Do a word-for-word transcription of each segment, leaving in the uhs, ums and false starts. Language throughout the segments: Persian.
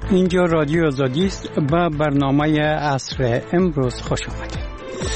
اینجا رادیو آزادی است. به برنامه عصر امروز خوش آمدید.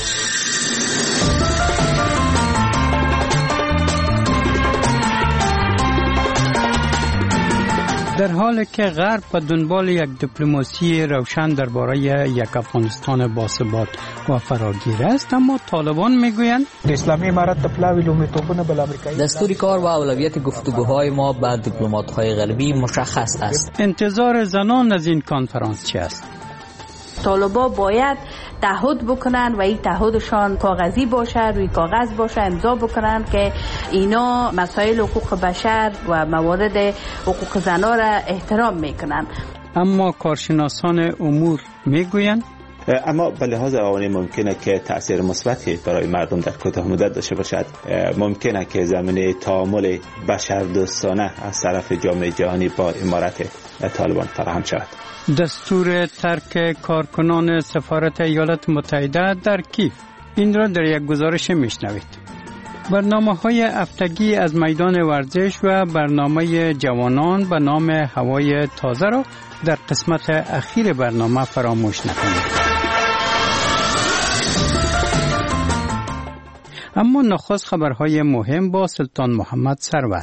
در حالی که غرب به دنبال یک دیپلماسی روشن درباره یک افغانستان باثبات و فراگیر است، اما طالبان میگویند اسلامی امارت تپلاوی لومړیتوبونه بل امریکایی دستور کار و اولویت گفتگوهای ما با دیپلمات‌های غربی مشخص است. انتظار زنان از این کنفرانس چه است؟ طالبا باید تعهد بکنن و این تعهدشان کاغذی باشه، روی کاغذ باشه، امضا بکنن که اینا مسائل حقوق بشر و موارد حقوق زنان را احترام میکنن. اما کارشناسان امور میگویند اما به لحاظ روانی ممکنه که تأثیر مثبتی برای مردم در کوتاه مدت داشته باشد. ممکنه که زمینه تعامل بشردوستانه از طرف جامعه جهانی با امارت طالبان فراهم شود. دستور ترک کارکنان سفارت ایالات متحده در کیف، این را در یک گزارش میشنوید. برنامه‌های هفتگی از میدان ورزش و برنامه جوانان به نام هوای تازه را در قسمت اخیر برنامه فراموش نکنید. اما نخست خبرهای مهم با سلطان محمد سرور.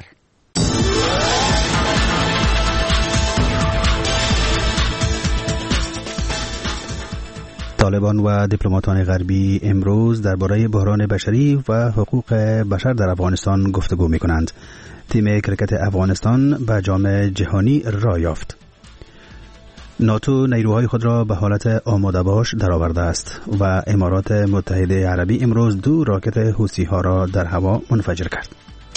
طالبان و دیپلماتان غربی امروز درباره بحران بشری و حقوق بشر در افغانستان گفتگو می کنند. تیم کرکت افغانستان به جام جهانی راه یافت. ناتو نیروهای خود را به حالت آماده باش درآورده است و امارات متحده عربی امروز دو راکت حوثی ها را در هوا منفجر کرد.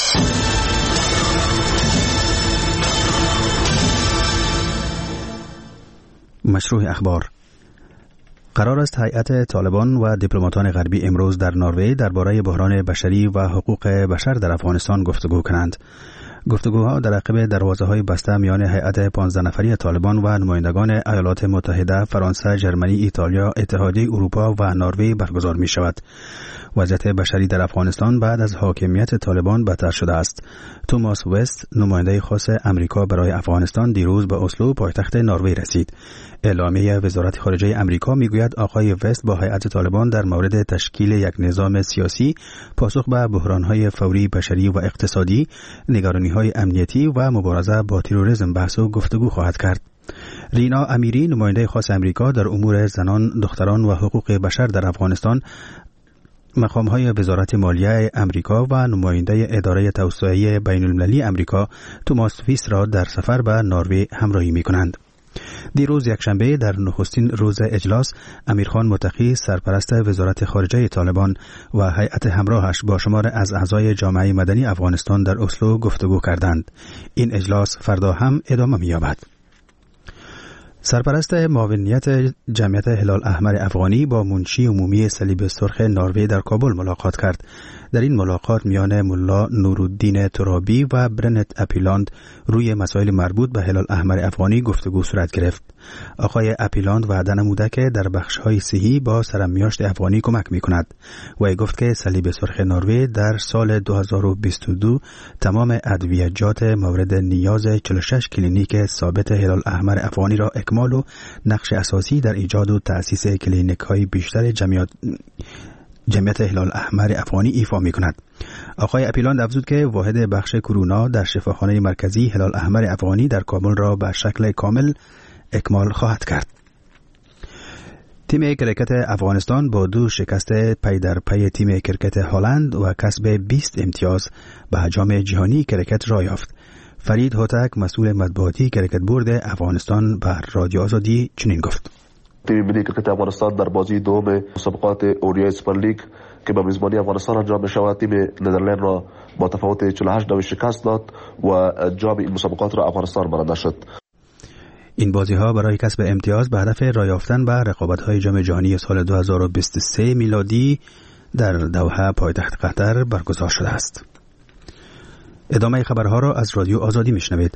مشروع اخبار. قرار است هیئت طالبان و دیپلماتان غربی امروز در نروژ درباره بحران بشری و حقوق بشر در افغانستان گفتگو کنند. گفتگوها در عقب دروازه‌های بسته میان هیئت پانزده نفری طالبان و نمایندگان ایالات متحده، فرانسه، ژرمنی، ایتالیا، اتحادیه اروپا و نروژ برگزار می شود. وضعیت بشری در افغانستان بعد از حاکمیت طالبان بدتر شده است. توماس وست، نماینده خاص امریکا برای افغانستان، دیروز به اسلو پایتخت نروژ رسید. اعلامیه وزارت خارجه امریکا میگوید آقای وست با هیئت طالبان در مورد تشکیل یک نظام سیاسی، پاسخ به بحران‌های فوری بشری و اقتصادی، نگرانی‌های امنیتی و مبارزه با تروریسم بحث و گفتگو خواهد کرد. رینا امیری، نماینده خاص امریکا در امور زنان، دختران و حقوق بشر در افغانستان، مقام‌های وزارت مالیه امریکا و نماینده اداره توسعه بین‌المللی امریکا توماس ویس را در سفر به نروژ همراهی می‌کنند. دیروز یکشنبه در نخستین روز اجلاس، امیرخان متقی، سرپرست وزارت خارجه طالبان و هیئت همراهش با شمار از اعضای جامعه مدنی افغانستان در اسلو گفتگو کردند. این اجلاس فردا هم ادامه می‌یابد. سرپرست معاونیت جمعیت هلال احمر افغانی با منشی عمومی صلیب سرخ نروژ در کابل ملاقات کرد. در این ملاقات میان ملا نورالدین ترابی و برنت اپیلاند روی مسائل مربوط به هلال احمر افغانی گفتگو صورت گرفت. آقای اپیلاند وعده نموده که در بخش‌های صحی با سرمیاشت افغانی کمک می‌کند و گفت که صلیب سرخ نروژ در سال دو هزار و بیست و دو تمام ادویه‌جات مورد نیاز چهل و شش کلینیک ثابت هلال احمر افغانی را اکمال و نقش اساسی در ایجاد و تأسیس کلینیک‌های بیشتر جمعیت جمعیت هلال احمر افغانی ایفا می کند. آقای اپیلاند افزود که واحد بخش کرونا در شفاخانه مرکزی هلال احمر افغانی در کابل را به شکل کامل اکمال خواهد کرد. تیم کرکت افغانستان با دو شکست پی در پی تیم کرکت هلند و کسب بیست امتیاز به جام جهانی کرکت راه یافت. فرید هوتک، مسئول مطبوعاتی کرکت بورد افغانستان، به رادیو آزادی چنین گفت: تیم ملی کرکت افغانستان در بازی دوم مسابقات اوریای سوپر لیگ که به میزبانی افغانستان انجام می‌شود، تیم ندرلند را با تفاوت چهل و هشت نوع شکست داد و جام این مسابقات را افغانستان برنده شد. این بازی‌ها برای کسب امتیاز به هدف راه یافتن به رقابت‌های جام جهانی سال دو هزار و بیست و سه میلادی در دوحه پایتخت قطر برگزار شده است. ادامه خبرها را از رادیو آزادی میشنوید.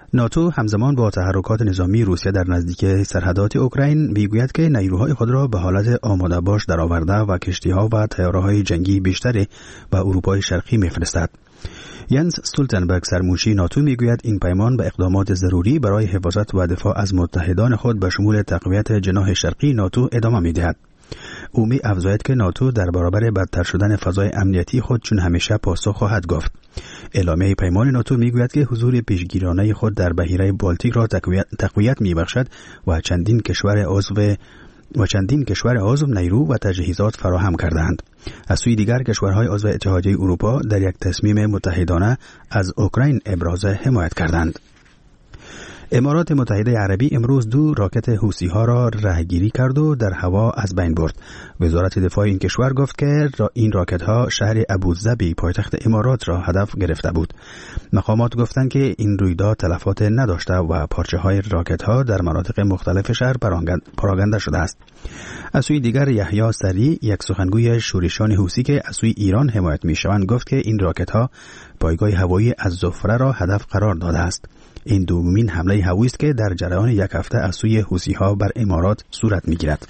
ناتو همزمان با تحرکات نظامی روسیه در نزدیکی سرحدات اوکراین میگوید که نیروهای خود را به حالت آماده باش درآورده و کشتی‌ها و طیاره‌های جنگی بیشتری به اروپای شرقی می‌فرستد. ینس استولتنبرگ سرمنشی ناتو میگوید این پیمان به اقدامات ضروری برای حفاظت و دفاع از متحدان خود به شمول تقویت جناح شرقی ناتو ادامه می‌دهد. او می افزاید که ناتو در برابر بدتر شدن فضای امنیتی خود چون همیشه پاسخ خواهد گفت. اعلامیه پیمان ناتو میگوید که حضور پیشگیرانه خود در بحیره بالتیک را تقویت, تقویت میبخشد و چندین کشور عضو و چندین کشور عضو نیرو و تجهیزات فراهم کردند. از سوی دیگر کشورهای عضو اتحادیه اروپا در یک تصمیم متحدانه از اوکراین ابراز حمایت کردند. امارات متحده عربی امروز دو راکت حوثی‌ها را رهگیری کرد و در هوا از بین برد. وزارت دفاع این کشور گفت که این راکت‌ها شهر ابوظبی پایتخت امارات را هدف گرفته بود. مقامات گفتند که این رویداد تلفات نداشته و پارچه‌های راکت‌ها در مناطق مختلف شهر پراگنده شده است. از سوی دیگر یحیی سری، یک سخنگوی شورشیان حوثی که از سوی ایران حمایت می‌شوند، گفت که این راکت‌ها پایگاه هوایی الزفره را هدف قرار داده است. این دومین حمله هوایی است که در جریان یک هفته از سوی حوثی‌ها بر امارات صورت می‌گیرد.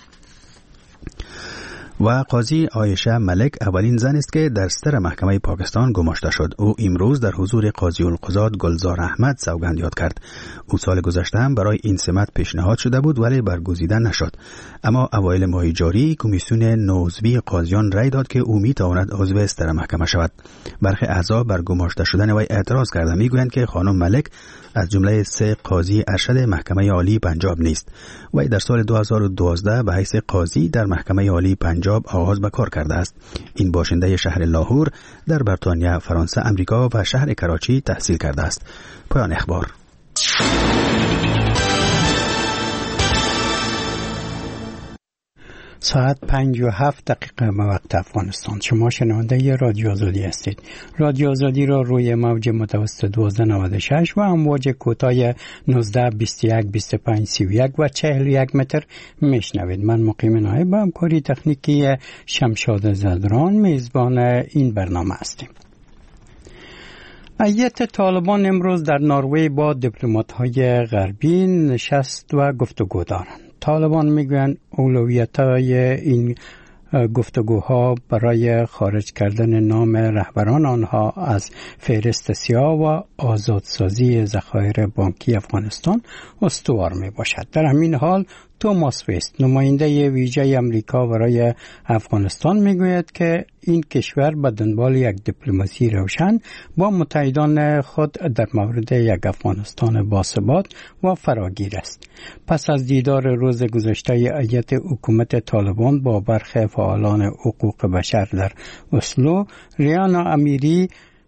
و قاضی عایشه ملک اولین زن است که در صدر محکمه پاکستان گماشته شد. او امروز در حضور قاضی القضات گلزار احمد سوگند یاد کرد. او سال گذشته هم برای این سمت پیشنهاد شده بود ولی برگزیده نشد. اما اوایل ماه جاری کمیسیون نوعضوی قاضیان رأی داد که او میتواند عضو صدر محکمه شود. برخی اعضا بر گماشته شدن وی اعتراض کرده، میگویند که خانم ملک از جمله سه قاضی ارشد محکمه عالی پنجاب نیست. وی در سال دو هزار و دوازده به حیث قاضی در محکمه عالی پنجاب آغاز به کار کرده است. این باشنده شهر لاهور در بریتانیا، فرانسه، امریکا و شهر کراچی تحصیل کرده است. پایان اخبار. ساعت پنج و هفت دقیقه به وقت افغانستان. شما شنونده رادیو آزادی هستید. رادیو آزادی را روی موج متوسط دوازده نود و شش و امواج کوتاه نوزده بیست و یک بیست و پنج سی و یک و چهل و یک متر میشنوید. من مقیم نایب با همکاری تکنیکی شمشاد زدران میزبان این برنامه هستیم. هیئت طالبان امروز در نروژ با دیپلمات‌های غربی نشست و گفتگو دارند. طالبان میگویند اولویت‌های این گفتگوها برای خارج کردن نام رهبران آنها از فهرست سیاه و آزادسازی ذخایر بانکی افغانستان استوار می باشد. در همین حال توماس ویست، نماینده ویژه امریکا برای افغانستان، میگوید که این کشور به دنبال یک دیپلماسی روشن با متحدان خود در مورد یک افغانستان باثبات و فراگیر است. پس از دیدار روز گذشته هیئت حکومت طالبان با برخی فعالان حقوق بشر در اسلو، ریانا امیری،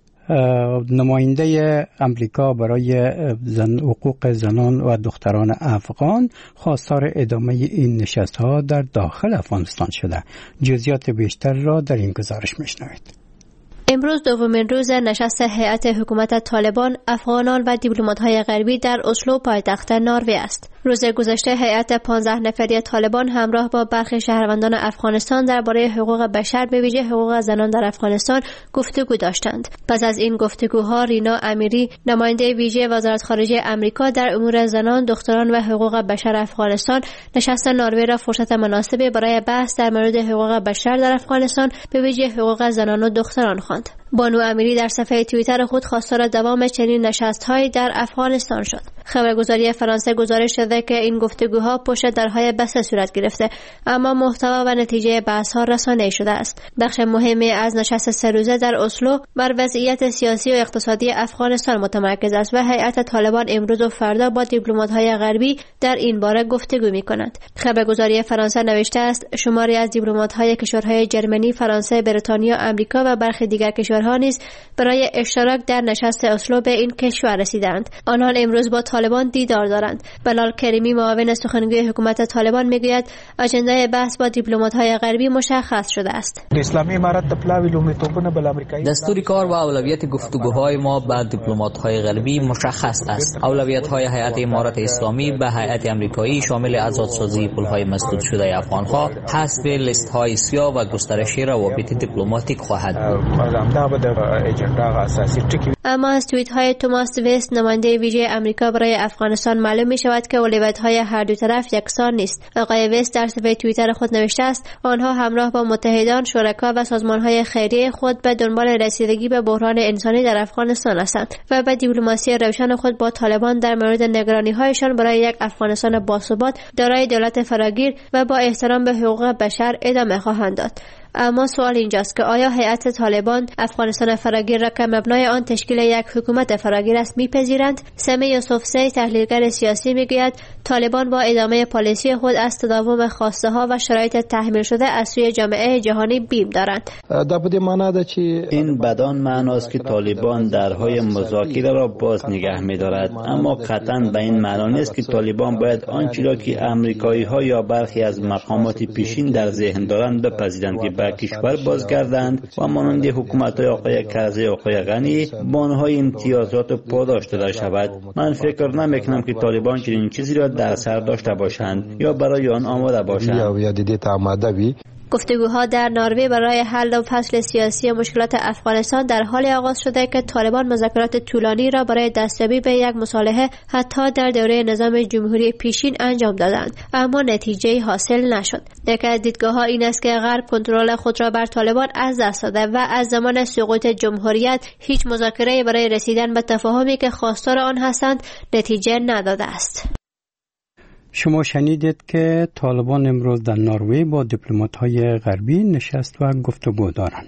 نماینده امریکا برای زن حقوق زنان و دختران افغان، خواستار ادامه این نشست‌ها در داخل افغانستان شده. جزئیات بیشتر را در این گزارش میشنوید. امروز دومین روز نشست هیئت حکومت طالبان، افغانان و دیپلمات‌های غربی در اسلو پایتخت نروژ است. روز گذشته هیئت پانزده نفری طالبان همراه با برخی شهروندان افغانستان درباره حقوق بشر به ویژه حقوق زنان در افغانستان گفتگو داشتند. پس از این گفتگوها رینا امیری، نماینده ویژه وزارت خارجه امریکا در امور زنان، دختران و حقوق بشر افغانستان، نشست نروژ را فرصت مناسبی برای بحث در مورد حقوق بشر در افغانستان به ویژه حقوق زنان و دختران خواند. بانو امیری در صفحه توییتر خود خواستار دوام چنین نشست‌هایی در افغانستان شد. خبرگزاری فرانسه گزارش داده که این گفتگوها پشت درهای بسته صورت گرفته، اما محتوا و نتیجه بحث‌ها رسانه‌ای شده است. بخش مهمی از نشست سه روزه در اسلو بر وضعیت سیاسی و اقتصادی افغانستان متمرکز است و هیئت طالبان امروز و فردا با دیپلمات‌های غربی در این باره گفتگو می‌کنند. خبرگزاری فرانسه نوشته است شماری از دیپلمات‌های کشورهای جرمنی، فرانسه، بریتانیا، آمریکا و برخی دیگر کشورها نیز برای اشتراک در نشست اسلو به این کشور رسیدند. آنان امروز با طالبان دیدار دارند. بلال کریمی، معاون سخنگوی حکومت طالبان، میگوید اجنده بحث با دیپلمات‌های غربی مشخص شده است. اسلامی امارت د پلاوی لومړیتوبونه بل امریکایي دستور کار و اولویت گفتگوهای ما با دیپلمات‌های غربی مشخص است. اولویت‌های هیئت امارت اسلامی به هیئت امریکایی شامل آزادسازی پول‌های مسدود شده افغان‌ها، حذف لیست‌های سیاه و گسترش روابط دیپلماتیک خواهد بود. اما از توییت‌های توماس ویست، نماینده ویژه امریکا برای برای افغانستان معلوم می شود که اولویت‌های هر دو طرف یکسان نیست. آقای ویست در صفحه توییتر خود نوشته است آنها همراه با متحدان، شرکا و سازمان‌های خیریه خود به دنبال رسیدگی به بحران انسانی در افغانستان هستند و به دیپلماسی روشن خود با طالبان در مورد نگرانی‌هایشان برای یک افغانستان باثبات دارای دولت فراگیر و با احترام به حقوق بشر ادامه خواهند داد. اما سوال اینجاست که آیا هیئت طالبان افغانستان فراگیر را که مبنای آن تشکیل یک حکومت فراگیر است میپذیرند؟ سمی یوسفزی تحلیلگر سیاسی میگوید طالبان با ادامه پالیسی خود از تداوم خواسته ها و شرایط تحمیل شده از سوی جامعه جهانی بیم دارند. این بدان معناست که طالبان درهای مذاکره را باز نگه می‌دارد، اما قطعاً به این معنا نیست که طالبان باید آنچه را که امریکایی ها یا برخی از مقامات پیشین در ذهن دارند بپذیرند که به کشور بازگردند و مانند حکومت‌های آقای کرزی و آقای غنی با آنها امتیازات پاداش داده شود. من فکر نمی‌کنم که طالبان چنین چیزی را در سر داشته باشند یا برای آن آماده باشند. گفتگوها در نروژ برای حل و فصل سیاسی مشکلات افغانستان در حال آغاز شده که طالبان مذاکرات طولانی را برای دستیابی به یک مصالحه حتی در دوره نظام جمهوری پیشین انجام دادند، اما نتیجه حاصل نشد. یکی از دیدگاه‌ها این است که غرب کنترل خود را بر طالبان از دست داده و از زمان سقوط جمهوریت هیچ مذاکره‌ای برای رسیدن به تفاهمی که خواستار آن هستند نتیجه نداده است. شما شنیدید که طالبان امروز در نروژ با دیپلمات‌های غربی نشست و گفتگو دارند.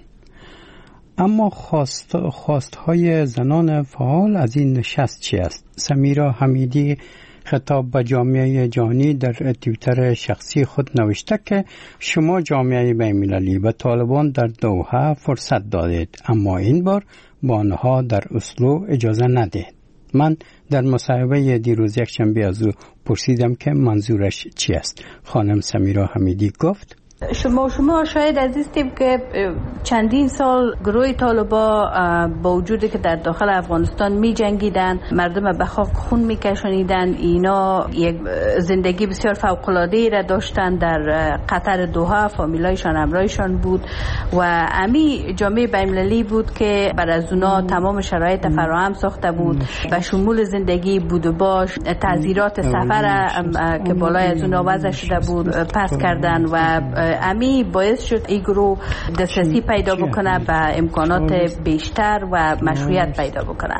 اما خواست خواست‌های زنان فعال از این نشست چی است؟ سمیرا حمیدی خطاب به جامعه جهانی در توییتر شخصی خود نوشته که شما جامعه بین‌المللی به طالبان در دوحه فرصت دادید، اما این بار با آنها در اسلو اجازه ندید. من در مصاحبه دیروز یک شنبه از او پرسیدم که منظورش چی است. خانم سمیرا حمیدی گفت شما شما شاید عزیزیم که چندین سال گروه طالبا با وجودی که در داخل افغانستان می جنگیدن، مردم به خاک خون می کشانیدن، اینا یک زندگی بسیار فوق العاده را داشتن. در قطر دوحه فامیلایشان همراهشان بود و امی جامعه بین‌المللی بود که بر از اونا تمام شرایط فراهم ساخته بود به شمول زندگی، بود و باش، تعزیرات سفر که بالای از اونا وضع شده بود پس کردن و امی باعث شد این گروه دسترسی پیدا بکنه به امکانات بیشتر و مشروعیت پیدا بکنه.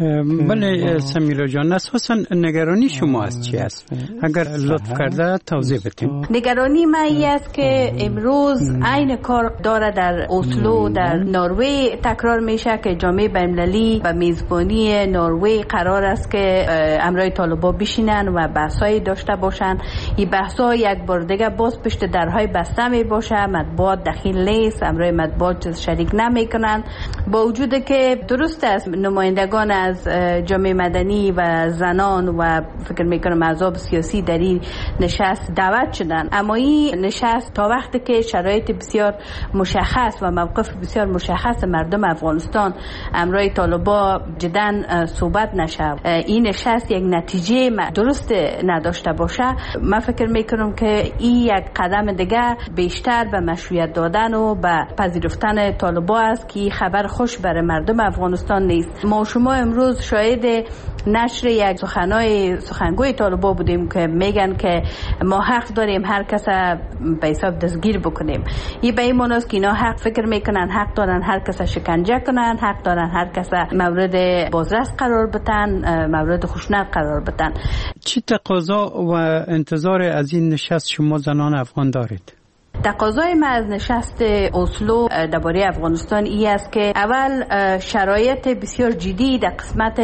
بله سمیرا جان، اساسا نگرانی شما از چی است؟ اگر لطف کرده توضیح بدین. نگرانی من این است که امروز عین کار داره در اسلو در نروژ تکرار میشه که جامعه بین‌المللی و میزبانی نروژ قرار است که امرای طالبان بشینن و بحثایی داشته باشن. این بحثا یک بار دیگه باز پشت درهای بسته می باشه، مطبوعات دخیل نیست، امرای مطبوعات شریک نمیکنن، با وجود که درست است نمایندگان از جامعه مدنی و زنان و فکر میکنم احزاب سیاسی در این نشست دعوت شدن، اما این نشست تا وقتی که شرایط بسیار مشخص و موقف بسیار مشخص مردم افغانستان امرای طالبا جداً صحبت نشه، این نشست یک نتیجه درست نداشته باشه، من فکر میکنم که این یک قدم دیگه بیشتر به مشروعیت دادن و به پذیرفتن طالبا است که خبر خوش برای مردم افغانستان نیست. ما شما امروز شاهد نشر یک سخنای سخنگوی طالبان بودیم که میگن که ما حق داریم هر کس به حساب دستگیر بکنیم. این به این معناست که اینا حق فکر میکنن حق دارن هر کس شکنجه کنن، حق دارن هر کس مورد بازرس قرار بدن، مورد خشونت قرار بدن. چی تقاضا و انتظار از این نشست شما زنان افغان دارید؟ تقاضای ما از نشست اسلو درباره افغانستان ای است که اول شرایط بسیار جدی در قسمت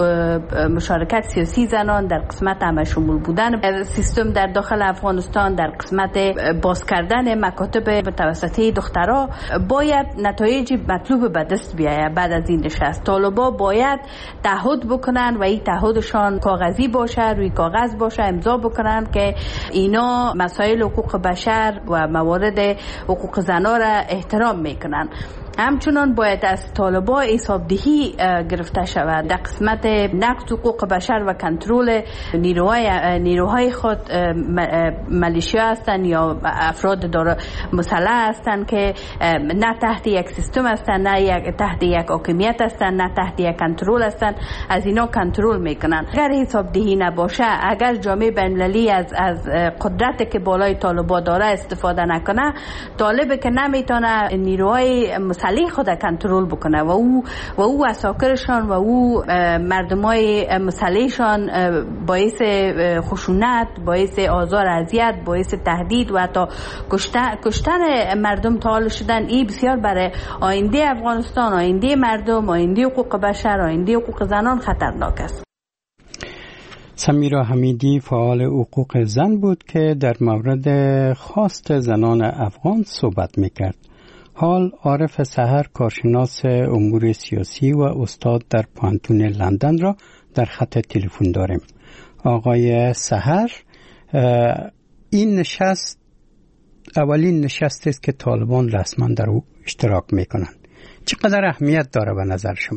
مشارکت سیاسی زنان، در قسمت همه شمول بودن سیستم در داخل افغانستان، در قسمت باز کردن مکاتب توسطی دخترها باید نتایج مطلوب به دست بیاید. بعد از این نشست طالبا باید تعهد بکنن و این تعهدشان کاغذی باشه، روی کاغذ باشه، امضا بکنن که اینا مسائل حقوق بشر و موارد حقوق زنان را احترام میکنن. همچنان باید از طالبا حسابدهی گرفته شود در قسمت نقض حقوق بشر و کنترل نیروهای نیروهای خود، ملیشیا هستند یا افراد داره مسلح هستند که نه تحت یک سیستم هستند، نه یک تحت یک حاکمیت هستند، نه تحت یک کنترل هستند، از اینا کنترل میکنن. اگر حسابدهی نباشه، اگر جامعه بین‌المللی از از قدرت که بالای طالبا داره استفاده نکنه، طالب که نمیتونه نیروهای مسلح خود کنترل بکنه و او و او اساکرشان و او مردمای مسلحشان باعث خشونت، باعث آزار اذیت، باعث تهدید و حتی کشتن کشتن مردم تا شدن، این بسیار برای آینده افغانستان، آینده مردم، آینده حقوق بشر، آینده حقوق زنان خطرناک است. سمیرا حمیدی فعال حقوق زن بود که در مورد خواست زنان افغان صحبت میکرد. حال عارف سحر، کارشناس امور سیاسی و استاد در پانتون لندن را در خط تلفن داریم. آقای سحر، این نشست اولین نشست است که طالبان رسما در او اشتراک میکنند. چقدر اهمیت داره به نظر شما؟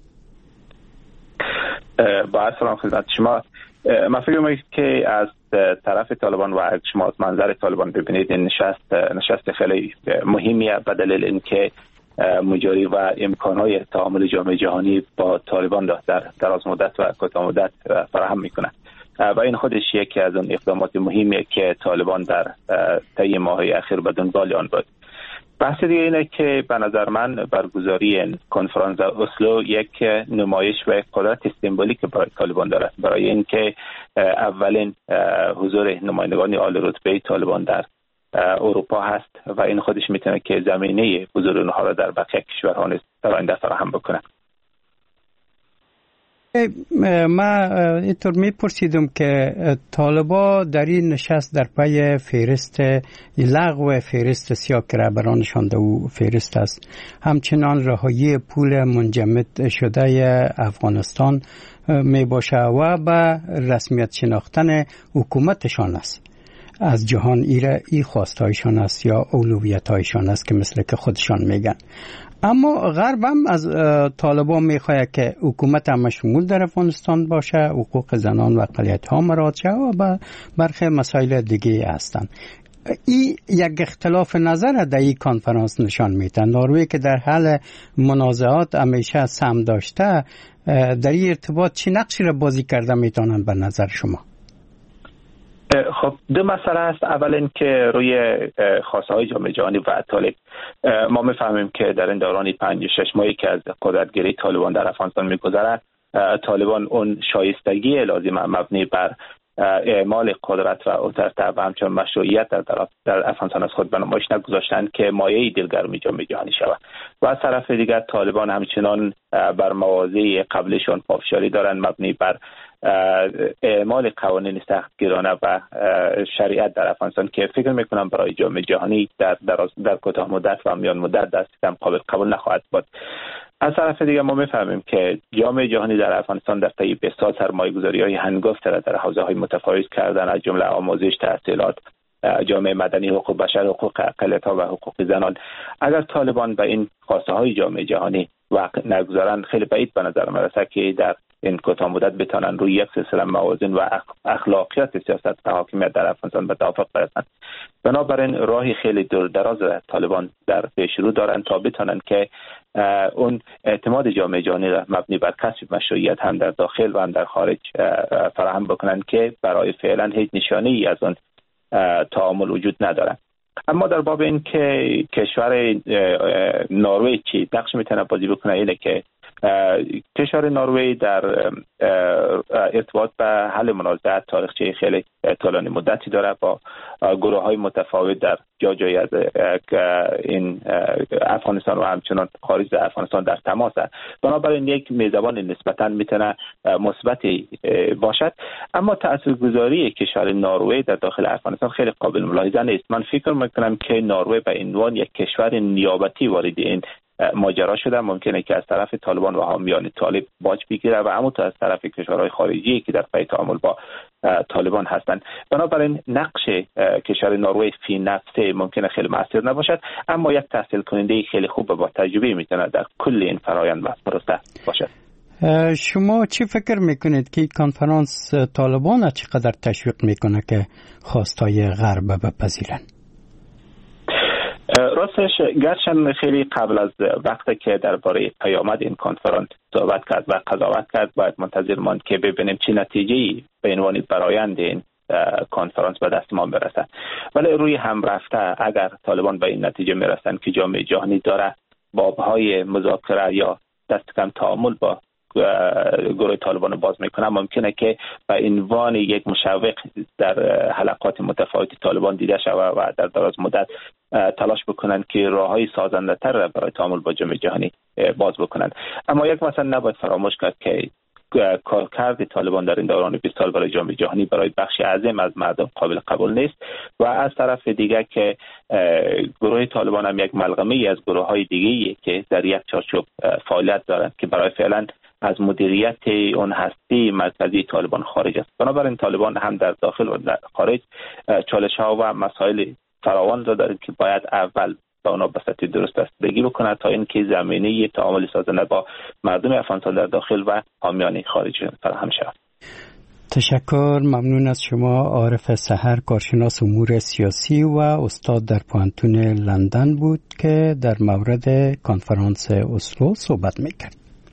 با سلام خدمت شما. من فکر می‌کنم که از طرف طالبان و شما از منظر طالبان ببینید این نشست نشست خیلی مهمیه به دلیل اینکه مجاری و امکانهای تعامل جامعه جهانی با طالبان در دراز مدت و کوتاه مدت فراهم میکنه و این خودش یکی از اون اقدامات مهمیه که طالبان در طی ماه‌های اخیر به دنبال آن بود. بحث دیگه اینه که به نظر من برگزاری این کنفرانس اسلو یک نمایش و قدرت سمبولیک برای طالبان دارد، برای اینکه اولین حضور نمایندگان عالی رتبه طالبان در اروپا هست و این خودش میتونه که زمینه حضور اونها را در بقیه کشورها نیز در آینده فراهم بکنه. ما اینطور میپرسیدم که طالبا در این نشست در پای فهرست لغو فهرست سیاه که رهبرانشان در او فهرست است، همچنان رهایی پول منجمد شده افغانستان می باشه و به رسمیت شناختن حکومتشان است از جهان. ایره ای خواستایشان است یا اولویتایشان است که مثل که خودشان میگن. اما غرب هم از طالبان میخواد که حکومت هم شمول در افغانستان باشه، حقوق زنان و اقلیت ها مراعات شه و برخی مسائل دیگه هستند. این یک اختلاف نظر در این کنفرانس نشان میده. نروژ که در حال منازعات همیشه سهم داشته، در این ارتباط چه نقشی را بازی کرده میتونن به نظر شما؟ خب دو مسئله است. اول این که روی خواسته های جامعه جهانی و طالب ما میفهمیم که در این دوران پنج شش ماهی که از قدرتگیری طالبان در افغانستان میگذرد، طالبان اون شایستگی لازم مبنی بر اعمال قدرت و اوتوریته و همچنین مشروعیت در, در افغانستان از خود به نمایش نگذاشتند که مایه دلگرمی جامعه جهانی شود و از طرف دیگر طالبان همچنان بر مواضع قبلشون پافشاری دارند مبنی بر اعمال قوانین سختگیرانه و شریعت در افغانستان که فکر میکنم برای جامعه جهانی در در, در کوتاه مدت و میان مدت دست کم قابل قبول نخواهد بود. از طرف دیگر ما میفهمیم که جامعه جهانی در افغانستان در طی بیست سال سرمایه‌گذاری‌های هنگفت را در حوزه‌های متفاوت کردن، از جمله آموزش، تحصیلات، جامعه مدنی، حقوق بشر، حقوق اقلیت‌ها و حقوق زنان. اگر طالبان به این خواسته‌های جامعه جهانی وقت نگذارند، خیلی بعید به نظر می‌رسد که در این کوتاه مدت بتوانند روی یک سلسله موازین و اخلاقیات سیاست و حاکمیت در افغانستان به توافق برسند. بنابراین راهی خیلی دور دراز طالبان در پیش رو دارند تا بتوانند که اون اعتماد جامعه جهانی را مبنی بر کسب مشروعیت هم در داخل و هم در خارج فراهم بکنند که برای فعلا هیچ نشانه‌ای از اون تعامل وجود ندارد. اما در باب این که کشور نروژ چی نقش میتونه بازی بکنه، اینه که کشور نروژ در ارتباط به حل منازعات تاریخچه خیلی طولانی مدتی داره، با گروه های متفاوت در جا جای از این افغانستان و همچنان خارج از افغانستان در تماس است. بنابراین یک میزبان نسبتا میتونه مثبتی باشد. اما تاثیرگذاری کشور نروژ در داخل افغانستان خیلی قابل ملاحظه نیست. من فکر میکنم که نروژ به عنوان یک کشور نیابتی وارد این ماجرا شده، ممکنه که از طرف طالبان و حامیان طالب باج بگیره و همونطور از طرف کشورهای خارجی که در پی تعامل با طالبان هستند. بنابراین نقش کشور نروژ فی نفسه ممکنه خیلی مؤثر نباشد، اما یک تحصیل کننده خیلی خوب با تجربه میتونه در کل این فرآیند و پروسه باشد. شما چی فکر میکنید که کنفرانس طالبان چقدر تشویق میکنه که خواستای غرب بپذیرن؟ راستش گرچه خیلی قبل از وقتی که درباره پیامد این کنفرانس صحبت کرد و قضاوت کرد، باید منتظر ماند که ببینیم چه نتیجه‌ای به عنوان برآیند این کنفرانس به دست ما برسه. ولی روی هم رفته اگر طالبان به این نتیجه میرسن که جامعه جهانی داره بابهای مذاکره یا دست کم تعامل با گروه طالبان باز میکنه، ممکنه که به عنوان یک مشوق در حلقات متفاوتی طالبان دیده شود و در دراز مدت تلاش بکنن که راههای سازنده تر برای تعامل با جامعه جهانی باز بکنن. اما یک مثلا نباید فراموش کرد که کارکرد طالبان در این دوران بیست سال برای جامعه جهانی برای بخشی عظیم از مردم قابل قبول نیست و از طرف دیگر که گروه طالبان هم یک ملغمه ای از گروه های دیگه‌ایه که در یک چارچوب فعالیت دارند که برای فعلا از مدیریت اون هستی مرکزی طالبان خارج است. بنابراین طالبان هم در داخل و در خارج چالش ها و مسائل فراوان را دارند که باید اول به اونا به سطح درست رسیدگی بکنند تا اینکه زمینه تعامل سازنده با مردم افغانستان در داخل و حامیان خارج فراهم شود. تشکر، ممنون از شما. عارف سحر، کارشناس امور سیاسی و استاد در پوهنتون لندن بود که در مورد کنفرانس اسلو صحبت میکرد.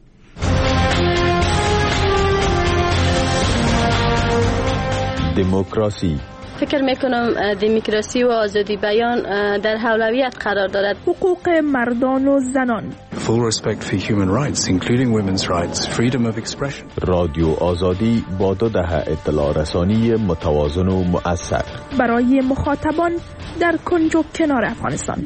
دموکراسی. فکر میکنم دموکراسی و آزادی بیان در اولویت قرار دارد. حقوق مردان و زنان. Full respect for human rights including women's rights, freedom of expression. رادیو آزادی با دو دهه اطلاع رسانی متوازن و مؤثر برای مخاطبان در کنج و کنار افغانستان.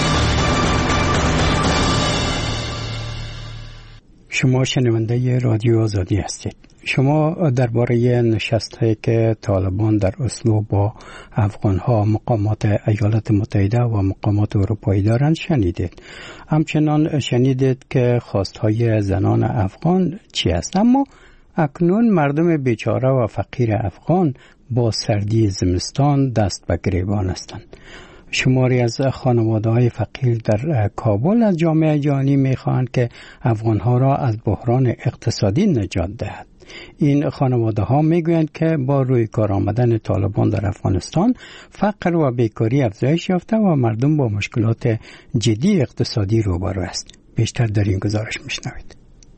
شما شنونده رادیو آزادی هستید. شما درباره نشستی که طالبان در اسلو با افغانها مقامات ایالات متحده و مقامات اروپایی دارند شنیدید. همچنان شنیدید که خواستهای زنان افغان چی است. اما اکنون مردم بیچاره و فقیر افغان با سردی زمستان دست به گریبان هستند. شماری از خانواده‌های فقیر در کابل از جامعه جهانی می‌خواهند که افغان‌ها را از بحران اقتصادی نجات دهد. این خانواده‌ها می‌گویند که با روی کار آمدن طالبان در افغانستان فقر و بیکاری افزایش یافته و مردم با مشکلات جدی اقتصادی روبرو است. بیشتر در این گزارش می‌شنوید.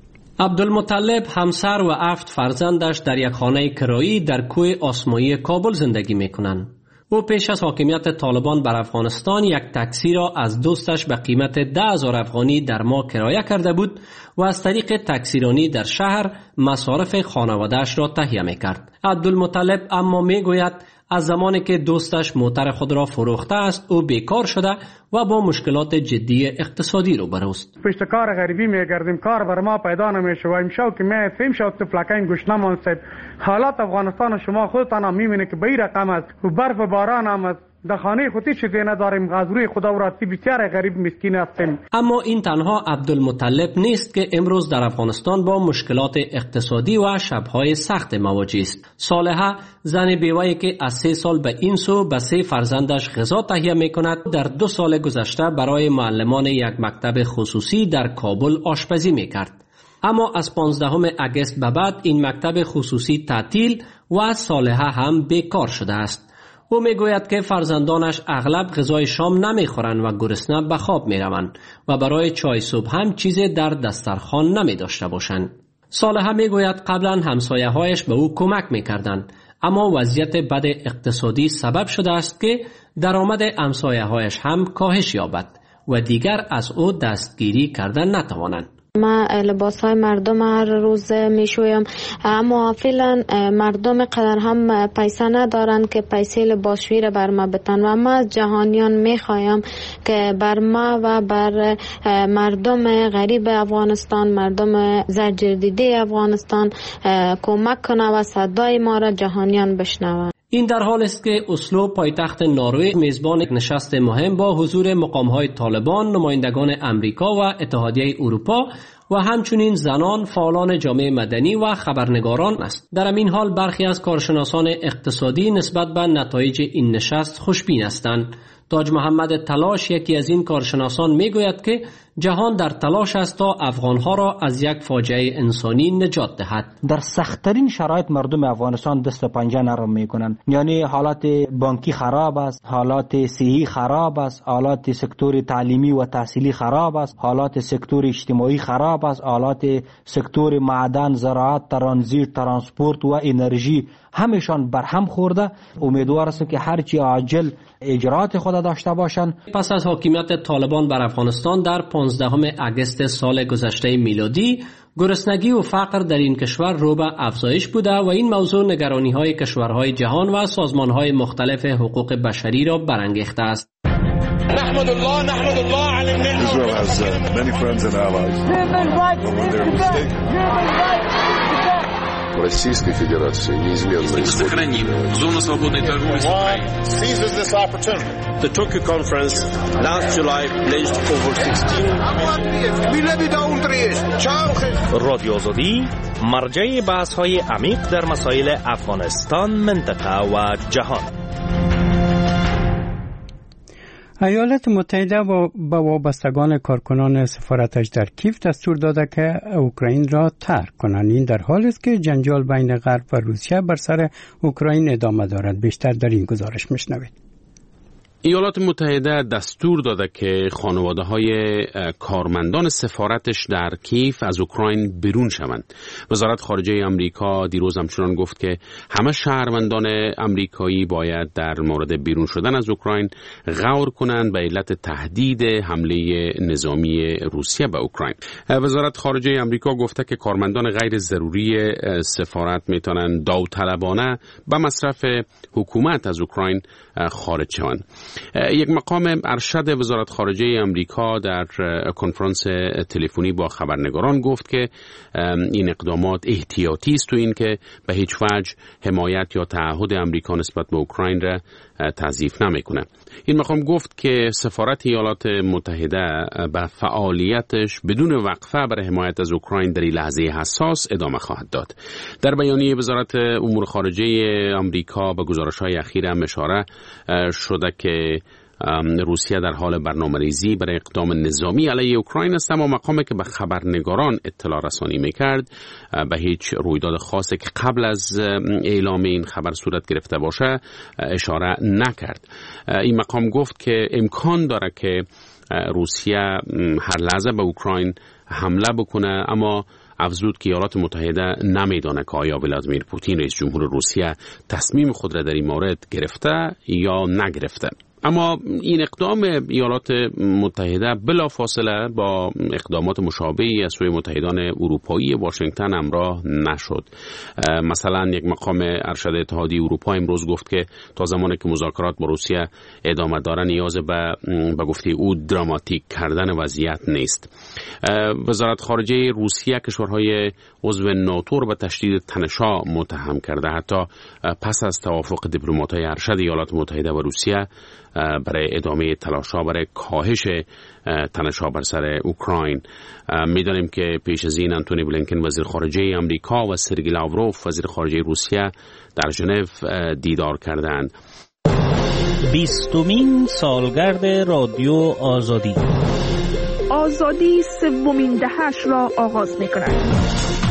عبدالمطلب همسر و هفت فرزندش در یک خانه کرایی در کوه آسمایی کابل زندگی می‌کنند. او پیش از حاکمیت طالبان بر افغانستان یک تاکسی را از دوستش به قیمت ده هزار افغانی در ماه کرایه کرده بود و از طریق تاکسیرانی در شهر مصارف خانواده‌اش را تهیه می‌کرد. عبدالمطلب اما می‌گوید از زمانی که دوستش موتر خود را فروخته است او بیکار شده و با مشکلات جدی اقتصادی روبرو است. پشت کار غریبی میگردیم، کار بر ما پیدا نمیشه و امشب که می فهم شد تو فلکین گوشنمان صاحب حالات افغانستان شما خودتان هم میبینید که به این رقم است و برف و باران هم است. در خانه خودی چیزی نداریم، از روی خدا و راستی بسیار غریب مسکین هستیم. اما این تنها عبدالمطلب نیست که امروز در افغانستان با مشکلات اقتصادی و شبهای سخت مواجه است. صالحه، زن بیوه‌ای که از سه سال به این سو به سه فرزندش غذا تهیه می‌کند، در دو سال گذشته برای معلمان یک مکتب خصوصی در کابل آشپزی می‌کرد. اما از پانزدهم اگست به بعد این مکتب خصوصی تعطیل و صالحه هم بیکار شده است. او میگوید که فرزندانش اغلب غذای شام نمیخورند و گرسنه به خواب میروند و برای چای صبح هم چیزی در دسترخوان نمی داشته باشند. صالحه میگوید قبلا همسایه‌هایش به او کمک میکردند، اما وضعیت بد اقتصادی سبب شده است که درآمد همسایه‌هایش هم کاهش یابد و دیگر از او دستگیری کردن نتوانند. ما لباس های مردم هر روز میشویم، اما فعلا مردم قدر هم پیسه ندارن که پیسه لباسشویی را بر ما بتن و ما از جهانیان میخوایم که بر ما و بر مردم غریب افغانستان، مردم زجردیده افغانستان کمک کنه و صدای ما را جهانیان بشنوند. این در حال است که اسلو پایتخت نروژ میزبان نشست مهم با حضور مقام‌های طالبان، نمایندگان امریکا و اتحادیه اروپا و همچنین زنان، فعالان جامعه مدنی و خبرنگاران است. در این حال برخی از کارشناسان اقتصادی نسبت به نتایج این نشست خوشبین هستند. تاج محمد تلاش یکی از این کارشناسان میگوید که جهان در تلاش است تا افغانها را از یک فاجعه انسانی نجات دهد. در سخت‌ترین شرایط مردم افغانستان دست پنجه نرم میکنند. یعنی حالات بانکی خراب است، حالات صحی خراب است، حالات سکتور تعلیمی و تحصیلی خراب است، حالات سکتور اجتماعی خراب است، حالات سکتور معدن، زراعت، ترانزیت، ترانسپورت و انرژی همشان برهم خورده. امیدوار هستم که هرچی عاجل اجرات خود داشته باشند. پس از حاکمیت طالبان بر افغانستان در پانزدهم اگست سال گذشته میلادی، گرسنگی و فقر در این کشور رو به افزایش بوده و این موضوع نگرانی‌های کشورهای جهان و سازمان‌های مختلف حقوق بشری را برانگیخته است. نحمد الله نحمد الله علی النعمة. Israel has uh, many friends and allies. Российской Федерации неизменно сохраним зону свободной торговли с Украиной. Seizes this opportunity. The Tokyo conference last July pledged over sixteen رادیو آزادی مرجع بحث‌های عمیق در مسائل افغانستان، منطقه و جهان. ایالات متحده با وابستگان کارکنان سفارتش در کیف دستور داده که اوکراین را ترک کنند. این در حالی است که جنجال بین غرب و روسیه بر سر اوکراین ادامه دارد. بیشتر در این گزارش میشنوید. ایالات متحده دستور داده که خانواده‌های کارمندان سفارتش در کیف از اوکراین بیرون شوند. وزارت خارجه آمریکا دیروز همچنان گفت که همه شهروندان آمریکایی باید در مورد بیرون شدن از اوکراین غور کنند به علت تهدید حمله نظامی روسیه به اوکراین. وزارت خارجه آمریکا گفته که کارمندان غیر ضروری سفارت میتونن داوطلبانه به مصرف حکومت از اوکراین خارج شوند. یک مقام ارشد وزارت خارجه آمریکا در کنفرانس تلفنی با خبرنگاران گفت که این اقدامات احتیاطی است و این که به هیچ وجه حمایت یا تعهد آمریکا نسبت به اوکراین را تضعیف نمیکنه. این مقام گفت که سفارت ایالات متحده به فعالیتش بدون وقفه برای حمایت از اوکراین در این لحظه حساس ادامه خواهد داد. در بیانیه وزارت امور خارجه آمریکا به گزارش‌های اخیر هم اشاره شده که روسیه در حال برنامه‌ریزی برای اقدام نظامی علیه اوکراین است، اما مقامی که به خبرنگاران اطلاع رسانی میکرد به هیچ رویداد خاصی که قبل از اعلام این خبر صورت گرفته باشه اشاره نکرد. این مقام گفت که امکان داره که روسیه هر لحظه به اوکراین حمله بکنه، اما افزود که ایالات متحده نمیدونه که آیا ولادیمیر پوتین رئیس جمهور روسیه تصمیم خود را در این مورد گرفته یا نگرفته. اما این اقدام ایالات متحده بلافاصله با اقدامات مشابهی از سوی متحدان اروپایی واشنگتن همراه نشد. مثلا یک مقام ارشد اتحادیه اروپا امروز گفت که تا زمانی که مذاکرات با روسیه ادامه داره نیاز به به گفته او دراماتیک کردن وضعیت نیست. وزارت خارجه روسیه کشورهای عضو ناتو را به تشدید تنش‌ها متهم کرده. حتی پس از توافق دیپلمات‌های ارشد ایالات متحده و روسیه برای ادامه تلاش‌ها برای کاهش تنش‌ها بر سر اوکراین. می‌دانیم که پیش از این آنتونی بلینکن وزیر خارجه آمریکا و سرگئی لاوروف وزیر خارجه روسیه در ژنو دیدار کردند. بیستمین سالگرد رادیو آزادی. آزادی سومین دهه‌اش را آغاز می‌کند.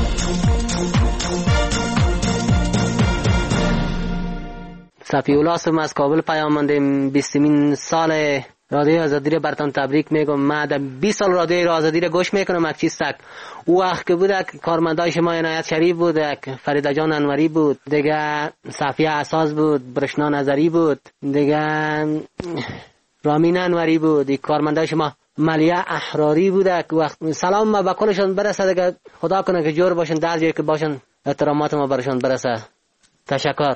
صفی‌الله هستم از کابل پیام مندم. بیستمین سال رادیو آزادی را براتون تبریک میگم. من در بیست سال رادیو آزادی را گوش میکنم. یک چیز تک او وقت که بود کارمندای شما عنایت شریف بود، فریده جان انوری بود، دیگه صفیه اساس بود، برشنا نظری بود، دیگه رامین انوری بود، دیگه کارمندای شما ملیه احراری بود. وقت سلام ما به کلشون برسه، دیگه خدا کنه که جور باشن، در جایی که باشن احترامات ما برشون برسه. تشکر.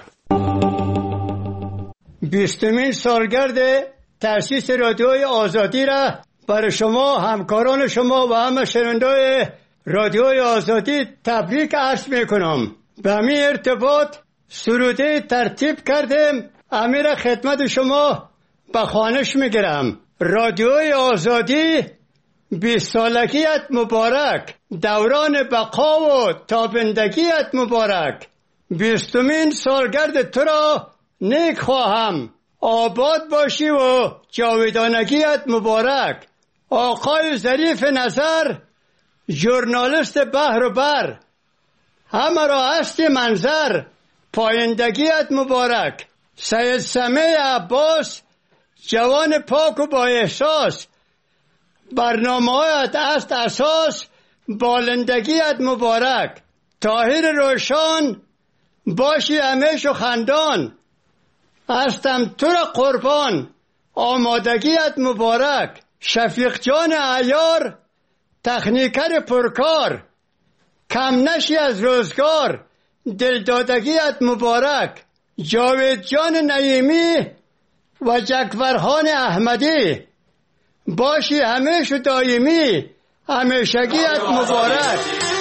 بیستمین سالگرد تأسیس رادیوی آزادی را برای شما همکاران شما و همه شنوندای رادیوی آزادی تبریک عرض میکنم. به همین ارتباط سروده ترتیب کردیم، امیر خدمت شما به خوانش میگیرم. رادیوی آزادی بیست سالگیت مبارک، دوران بقا و تابندگیت مبارک. بیستمین سالگرد تو را نیک خواهم، آباد باشی و جاودانگیت مبارک. آقای ظریف نظر، ژورنالیست بحر و بر، همه را هستی منظر، پایندگیت مبارک. سید سمیع عباس، جوان پاک و با احساس، برنامه‌هایت است اساس، بالندگیت مبارک. طاهر روشان، باشی همیشه خندان، هستم تو را قربان، آمادگیت مبارک. شفیق جان عیار، تکنیکر پرکار، کم نشی از روزگار، دلدادگیت مبارک. جاوید جان نعیمی و جکورخان احمدی، باشی همیشه دائمی، همیشگیت مبارک.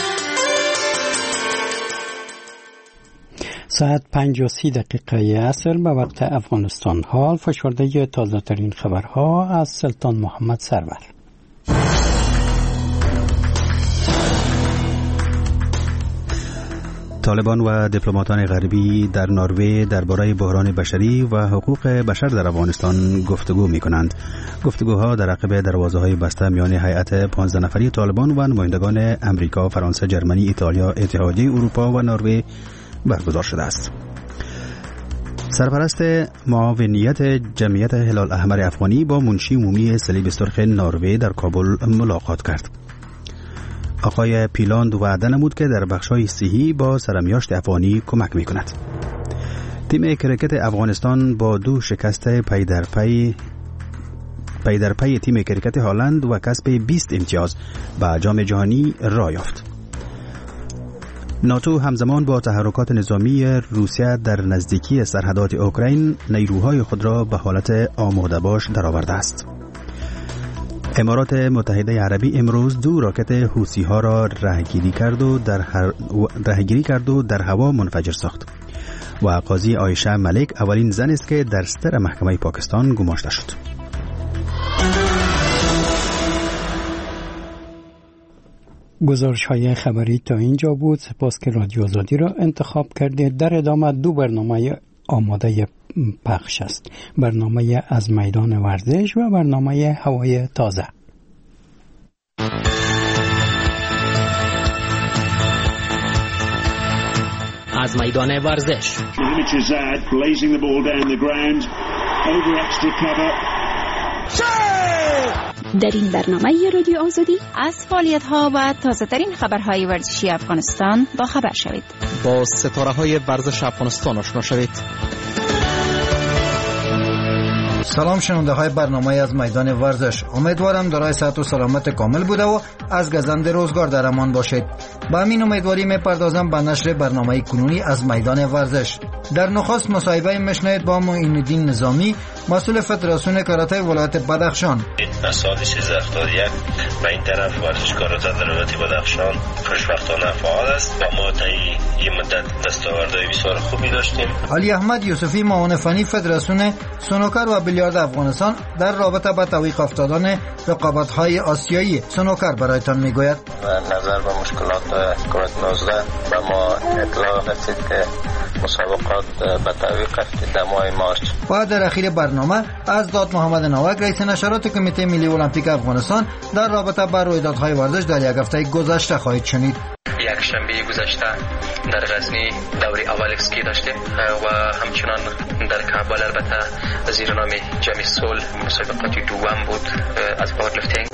ساعت پنج و سی دقیقه عصر به وقت افغانستان. حال فشرده تازه ترین خبرها از سلطان محمد سرور. طالبان و دیپلماتان غربی در نروژ درباره بحران بشری و حقوق بشر در افغانستان گفتگو می کنند. گفتگوها در عقب دروازه‌های بسته میان هیئت پانزده نفری طالبان و نمایندگان امریکا، فرانسه، جرمنی، ایتالیا، اتحادیه اروپا و نروژ برگزار شده است. سرپرست معاونیت جمعیت هلال احمر افغانی با منشی عمومی صلیب سرخ نروژ در کابل ملاقات کرد. آقای پیلاند وعده نمود که در بخش‌های صحی با سرمیاشت افغانی کمک می‌کند. تیم کرکت افغانستان با دو شکست پی در پی پی در پی تیم کرکت هلند و کسب بیست امتیاز به جام جهانی راه یافت. ناتو همزمان با تحرکات نظامی روسیه در نزدیکی سرحدات اوکراین نیروهای خود را به حالت آماده باش درآورده است. امارات متحده عربی امروز دو راکت حوثی ها را رهگیری کرد و در هر... رهگیری کرد و در هوا منفجر ساخت. و قاضی عایشه ملک اولین زن است که در صدر محکمه پاکستان گماشته شد. گزارش های خبری تا اینجا بود. سپاس که رادیو آزادی را انتخاب کردید. در ادامه دو برنامه آماده پخش است. برنامه از میدان ورزش و برنامه هوای تازه. از میدان ورزش. در این برنامه رادیو آزادی از فعالیت‌ها و تازه‌ترین خبرهای ورزشی افغانستان با خبر شوید. با ستاره‌های ورزش افغانستان آشنا شوید. سلام شنونده های برنامه از میدان ورزش. امیدوارم دارای صحت و سلامت کامل بوده و از گزند روزگار در امان باشید. با همین امیدواری میپردازم به نشر برنامه کنونی از میدان ورزش. در نخست مصاحبه میشنوید با معین الدین نظامی، مسئول فدراسیون کاراته ولایت بدخشان. از سال سیزده هفتاد و یک به این طرف ورزشکار در ولایت بدخشان خوشبختانه فعال است و ما تا این مدت دستاوردهای بسیار خوبی داشتیم. علی احمد یوسفی، معاون فنی فدراسیون سنوکر و بیلیارد افغانستان، در رابطه با توقیف افتادن رقابت‌های آسیایی سنوکر برایتان میگوید. نظر به مشکلات کووید نوزده به ما اطلاع رسید که مسابقات به تعویق افتاد در ماه مارچ. و در اخیر برنامه از داد محمد نوک، رئیس نشرات کمیته ملی المپیک افغانستان، در رابطه با رویدادهای ورزش در یک هفته گذشته خواهید شنید. یک شنبه گذشته در غزنی دوره اول اسکی داشتیم و همچنان در کابل البته زیر نام جام سول مسابقات دوم بود از پاورلیفتینگ.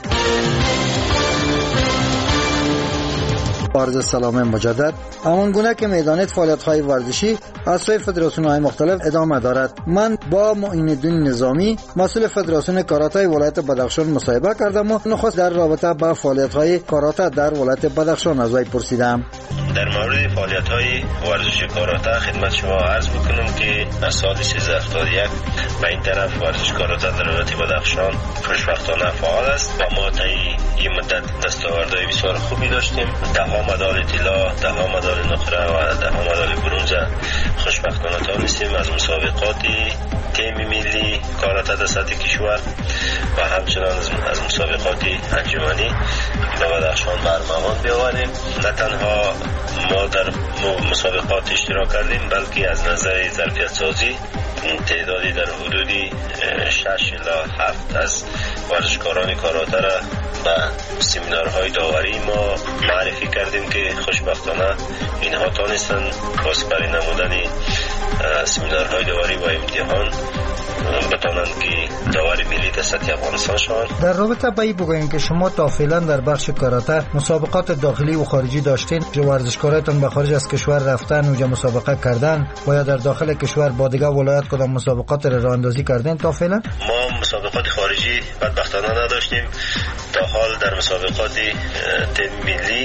عرض سلام مجدد. همان گونه که میدانید فعالیت‌های ورزشی از سوی فدراسیون‌های مختلف ادامه دارد. من با معین الدین نظامی، مسئول فدراسیون کاراته ولایت بدخشان مصاحبه کردم و نخست در رابطه با فعالیت‌های کاراته در ولایت بدخشان از وی پرسیدم. در مورد فعالیت‌های ورزشی کاراته خدمت شما عرض بکنم که از سال سیزده هفتاد و یک به این طرف ورزش کاراته در ولایت بدخشان خوشبختانه فعال است و ما طی این مدت دستاوردهای بسیار خوبی داشتیم. ده ها مدال طلا، ده ها مدال نقره و ده ها مدال برنز خوشبختانه تانستیم از مسابقات تیم ملی کاراته در سطح کشور و همچنان از مسابقات انجمنی به بدخشان برنامه بیاوریم. نه تنها ما در مسابقات اشتراک کردیم بلکه از نظر ظرفیت سازی تعدادی در حدودی شش الی هفت از ورزشکاران کاراته را به سمینارهای داوری ما معرفی کردیم که خوشبختانه اینها تانستن با سپری نمودن سمینارهای داوری و امتحان بتانند که داوری ملی در سطح افغانستان شوند. در رابطه با این بگوییم که شما تا فعلا در بخش کاراته مسابقات داخلی و خارجی داشتین، ورزشکاراتون به خارج از کشور رفتن و مسابقه کردن و یا در داخل کشور با دیگر ولایت کدام مسابقات را راه اندازی کردین تا فعلا؟ ما مسابقات خارجی بدبختانه نداشتیم. تا حال در مسابقات تیم ملی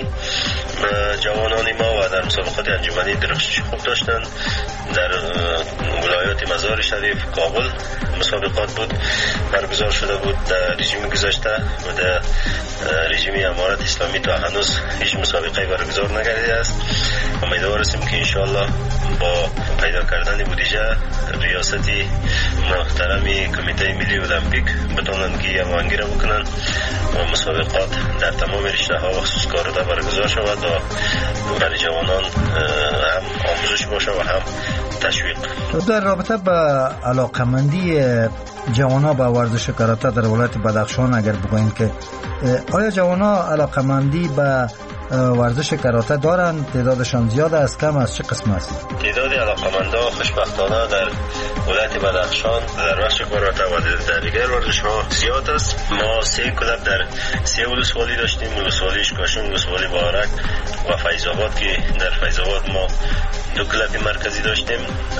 جوانان ما و در مسابقات انجمنی درخشش خوب داشتن. در ولایات مزار شریف، کابل مسابقات بود برگزار شده بود در رژیم گذشته و در رژیم امارت اسلامی تا هنوز هیچ مسابقه برگزار نگردیده است. امیدوار هستیم که انشاءالله با پیدا کردن بودجه ریاستی محترمی کمیته ملی المپیک بتونن که هماهنگی را بکنن و مسابقات در تمام رشته ها و خصوص کاراته برگزار شود و برای جوانان هم آموزش باشه و هم تشویق. در رابطه با علاقمندی جوانا به ورزش کاراته در ولایت بدخشان اگر بگوییم که آیا جوانا علاقمندی به ورزش کاراته دارند؟ تعدادشان زیاد است، کم است، چه قسم است؟ تعداد علاقمندا خوشبختانه در ولایت بدخشان در بخش کاراته و در دیگر ورزش‌ها زیاد است. ما سه کلب در سه ولسوالی داشتیم، ولسوالی اشکاشون، ولسوالی بارک و فیض آباد که در فیض آباد ما دو کلب مرکزی داشتیم.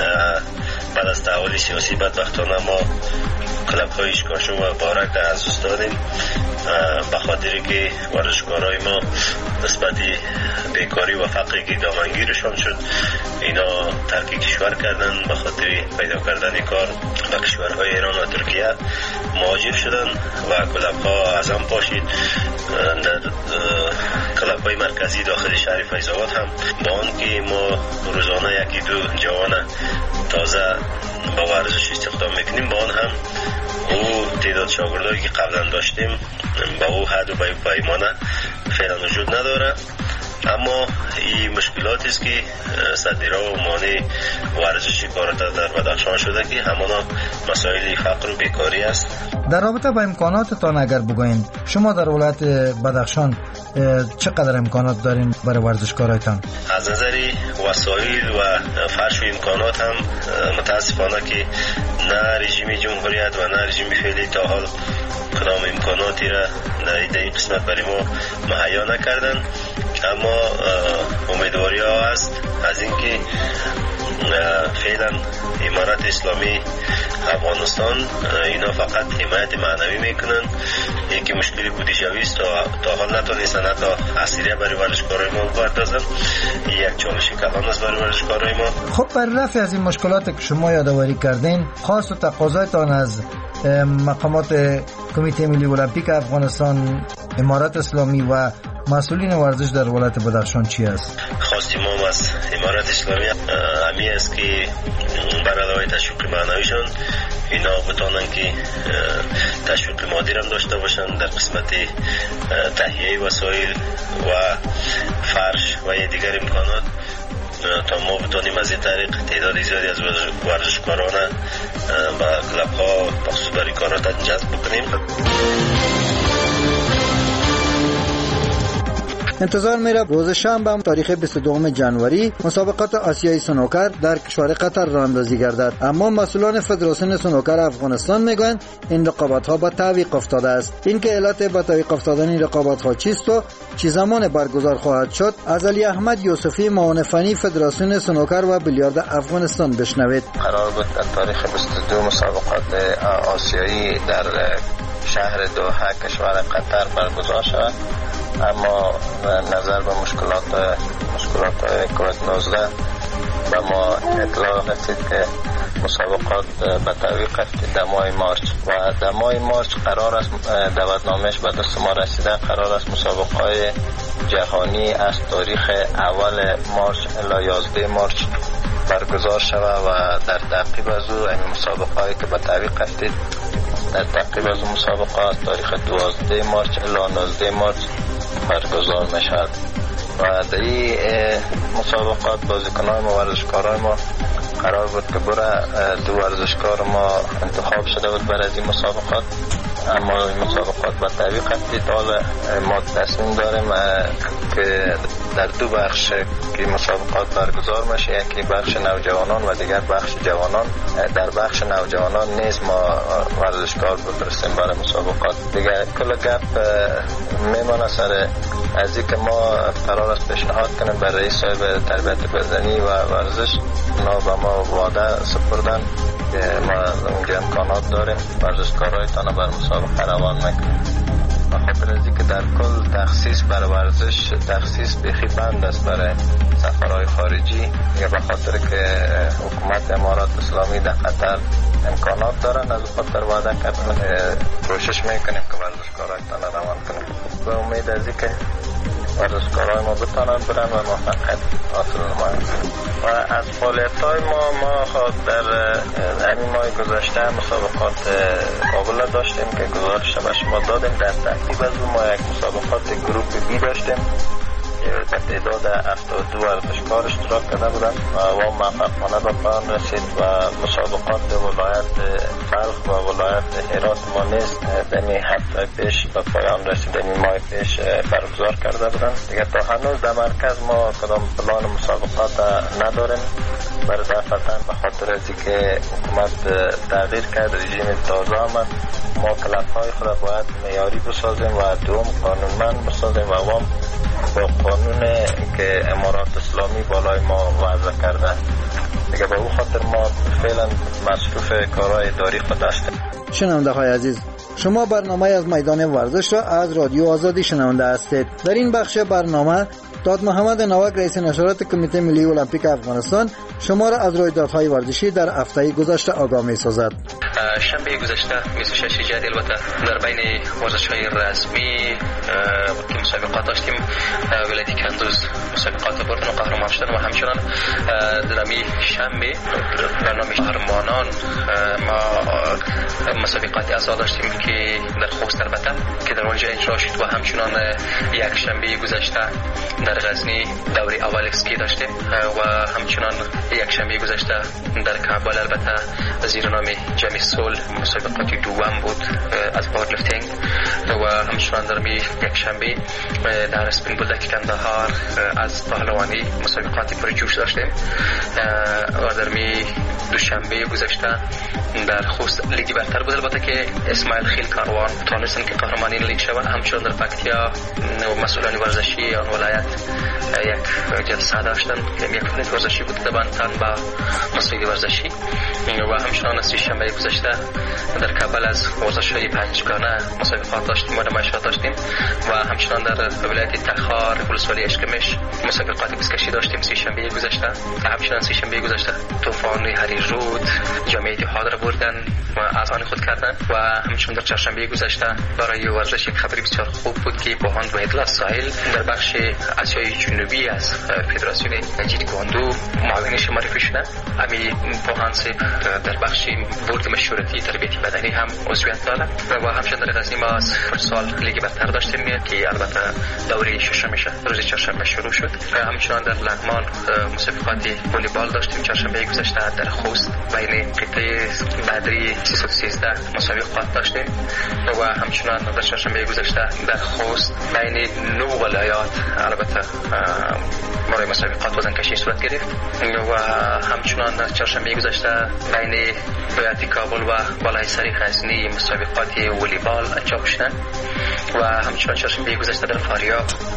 بعد از تحول سیاسی بدبختانه ما کلب های اشکاشون و بارک در ازوست دادیم به خاطری که ورزشکارای ما نسبت بیکاری و فقری که دامنگیرشان شد اینا ترک کشور کردن به خاطر پیدا کردن کار به کشورهای ایران و ترکیه مهاجر شدن و کلب ها از هم پاشید. در کلب های مرکزی داخل شهر فیض آباد هم با آن که ما روزانه یکی دو جوان تازه با ورزش استخدام میکنیم با آن هم او تعداد شاگردایی که قبلا داشتیم با او حد و پیمانه فعلا وجود نداره. اما این مشکلاتی است که صدیرا و مانع ورزش کاراته در بدخشان شده که همانا مسائل فقر و بیکاری است. در رابطه با امکاناتتان اگر بگوین شما در ولایت بدخشان چقدر امکانات دارین برای ورزشکارایتان؟ از نظر وسایل و فرش و امکانات هم متاسفانه که نه رژیم جمهوریت و نه رژیم فعلی تا حال کدام امکاناتی را در این قسمت برای ما مهیا نکردن. اما امیدواری ها هست از اینکه فعلا امارت اسلامی افغانستان اینا فقط حمایت معنوی میکنن. یکی مشکلی بودجه‌ای است تا تا حال نتونستن حتی اسیریه برای ورزشکارای ما بپردازن. یک چالش کلان است برای ورزشکارای ما. خب برای رفع از این مشکلات که شما یادآوری کردین خاص و تقاضایتان از مقامات کمیته ملی المپیک افغانستان، امارت اسلامی و مسئولین ورزش در ولایت بدخشان چی است؟ خواستیم ما از امارت اسلامی همی است که بر علاوه تشویق معنویشان اینا بتانن که تشویق مادی هم داشته باشن در قسمت تهیه وسایل و فرش و دیگر امکانات تا ما بتانیم از این طریق تعداد زیادی از ورزشکاران با کلب ها بخصوص برای کاراته جذب بکنیم. انتظار میره روز شنبه تاریخ بیست و دوم ژانویه مسابقات آسیایی سنوکر در کشور قطر راه اندازی گردد، اما مسئولان فدراسیون سنوکر افغانستان میگویند این رقابت ها با تعویق افتاده است. اینکه علت با تعویق افتادن این رقابت ها چیست و چه زمان برگزار خواهد شد از علی احمد یوسفی معاون فنی فدراسیون سنوکر و بیلیارد افغانستان بشنوید. قرار بود در تاریخ بیست و دو مسابقات آسیایی در شهر دوحه کشور قطر برگزار شود اما نظر به مشکلات مشکلات کووید نوزده و ما اطلاع رسید که مسابقات به تعویق افتید در ماه مارچ و در ماه مارچ قرار است دعوتنامه‌اش به دست ما رسیده. قرار است مسابقات جهانی از تاریخ اول مارچ الی یازده مارچ برگزار شود و در تعقیب از او این مسابقاتی که به تعویق افتید در تعقیب از مسابقات از تاریخ دوازده مارچ الی نوزده مارچ برگزار میشد و در این مسابقات بازیکنان ما ورزشکارای ما قرار بود که برای دو ورزشکار ما انتخاب شده بود برای این مسابقات، اما این مسابقات به تعویق افتید. حالا ما تصمیم داریم که در دو بخش که مسابقات برگزار میشه، یکی بخش نوجوانان و دیگر بخش جوانان. در بخش نوجوانان نیز ما ورزشکار بفرستیم برای مسابقات. دیگر کل گپ میمانه سر از این که ما قرار است پیشنهاد کنیم برای رئیس صاحب تربیت بدنی و ورزش، اونا به ما وعده سپردن که ما اونجا امکانات داریم ورزشکارایتان بر مسابقه روان میکنیم. به خاطر از اینکه در کل تخصیص بر ورزش تخصیص بیخی بند است برای سفرهای خارجی، یا به خاطر که حکومت امارات اسلامی در قطر امکانات دارن، از خاطر وعده کردن کوشش میکنیم که ورزشکارایتان روان کنیم. به امید از اینکه ورزشکارای ما بتانن برن و موفقیت حاصل نمایند. و از فعالیت‌های ما ما در همین ماه گذشته مسابقات کابل داشتیم که گزارش به شما دادیم. در ترتیب از اون ما یک مسابقات گروپ بی داشتیم به تعداد هفتاد و دو ورزشکار اشتراک کرده بودند و او موفقانه به پایان رسید و مسابقات ولایت بلخ و ولایت هرات ما نیز دمی هفته پیش به پایان رسید، دمی ماه پیش برگزار کرده بودند. دیگه تا هنوز در مرکز ما کدام پلان مسابقات نداریم برای دفعتاً به خاطر از اینکه حکومت تغییر کرد، رژیم تازه آمد. ما کلب‌های خود باید معیاری بسازیم و دوم قانونمند بسازیم و عوام با قانون که امارات اسلامی بالای ما وضع کرده. دیگه به اون خاطر ما فعلا مصروف کارهای اداری خود هستیم. شنونده های عزیز، شما برنامه از میدان ورزش را از رادیو آزادی شنونده هستید. در این بخش برنامه داد محمد نوک رئیس نشرات کمیته ملی المپیک افغانستان شما را از رویدادهای ورزشی در هفته گذشته آگاه می‌سازد. شنبه گذشته بیست و شش جدی البته در بین ورزش‌های رسمی که مسابقات داشتیم، ولایت کندوز مسابقات بردن و قهرمان شدن و همچنان در می شنبه برنامه قهرمانان ما مسابقاتی اعضا داشتیم که در خوست البته که در اونجا اجرا شد و همچنان یک شنبه گذشته در غزنی دوره اول اسکی داشتیم و همچنان یک شنبه گذشته در کابل البته زیر نام جمی سول مسابقاتی دوم بود از پاور لیفتینگ و همچنان در می یک شنبه در اسپین بولدک کندهار از پهلوانی مسابقاتی پرجوش داشتیم و در می دوشنبه گذشته در خوست لیگ برتر بود البته که اسماعیل خیل کاروان تونستن که قهرمانی لیگ شوند. همچنان در پکتیا مسئولان ورزشی آن ولایت یک جلسه داشتن که یک فعالیت ورزشی بود تبانتان با مسئول ورزشی و همچنان سه شنبه گذشته در کابل از ورزش‌های پنجگانه مسابقات داشتیم و نمایشات داشتیم و همچنان در ولایت تخار ولسوالی اشکمش مسابقات پیشکشی داشتیم سه شنبه گذشته. همچنان سه شنبه گذشته طوفان هری رود جامعه اتحاد را بردن و از آن خود کردن و همچنان در چهارشنبه گذشته برای ورزش یک خبری بسیار خوب بود که پوهان وحیدالله ساحل در بخش آسیای جنوبی از فدراسیون جیت کواندو معاونش معرفی شده. امی پوهان صاحب در بخش بورد مشورتی تربیتی بدنی هم عضویت دارد و همچنان در غزنی ما از فوتسال لیگ برتر داشتیم که البته دوره ششمش روز چهارشنبه شروع شد. همچنان در لغمان مسابقات والیبال داشتیم چهارشنبه گذشته. در خوست بین قطعه بدری سیصد و سیزده مسابقات داشتیم و همچنان در چهارشنبه گذشته در خوست بین نو ولایات البته برای مسابقات وزن کشی صورت گرفت و همچنان در چهارشنبه گذشته بین ولایت کابل و بالایسری غزنی مسابقات والیبال انجام شدند و همچنان چهارشنبه گذشته در فاریاب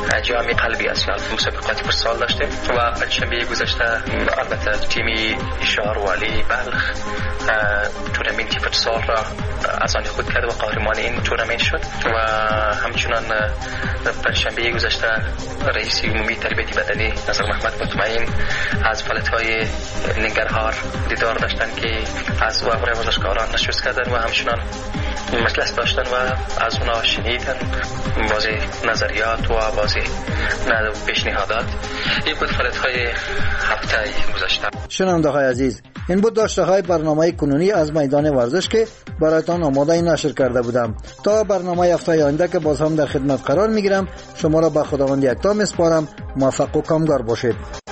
جام قلبی اسیال مسابقات پرسال داشتیم و پنجشنبه گذشته البته تیمی شهروالی بلخ تورنمنتی فوتسال را از آن خود کرد و قهرمان این تورنمنت شد و همچنان پنجشنبه گذشته رئیس عمومی تربیت بدنی نصر محمد مطمئن از فعالیت‌های ننگرهار دیدار داشتن که از واقعه ورزشکاران نشست کردن و همچنان مجلس داشتن و از اونا شنیدن بازی نظریات و بازی پیشنهادات. این بود فعالیت‌های هفته گذشته. شنونده‌های عزیز، این بود داشته‌های برنامه کنونی از میدان ورزش که برایتان آماده نشر کرده بودم. تا برنامه هفته آینده که باز هم در خدمت قرار میگیرم، شما را به خداوند یکتا میسپارم. موفق و کامگار باشید.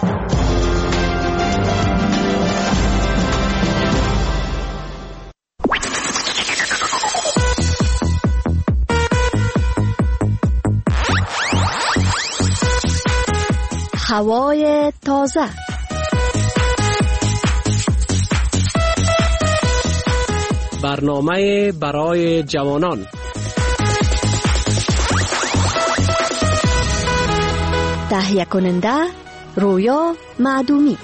هوای تازه. برنامه برای جوانان. تهیه کننده رویا معدومی.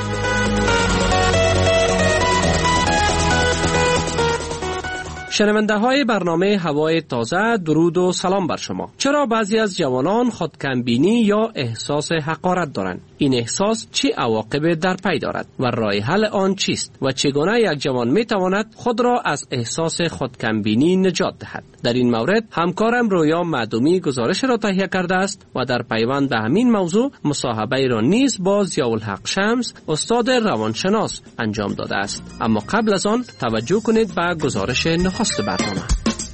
شنونده های برنامه هوای تازه، درود و سلام بر شما. چرا بعضی از جوانان خودکمبینی یا احساس حقارت دارند؟ این احساس چه عواقب در پی دارد و راه حل آن چیست و چگونه یک جوان می تواند خود را از احساس خودکمبینی نجات دهد؟ در این مورد همکارم رویا معدومی گزارش را تهیه کرده است و در پیوند به همین موضوع مصاحبه را نیز با ضیاءالحق شمس استاد روانشناس انجام داده است. اما قبل از آن توجه کنید به گزارش نخست برنامه.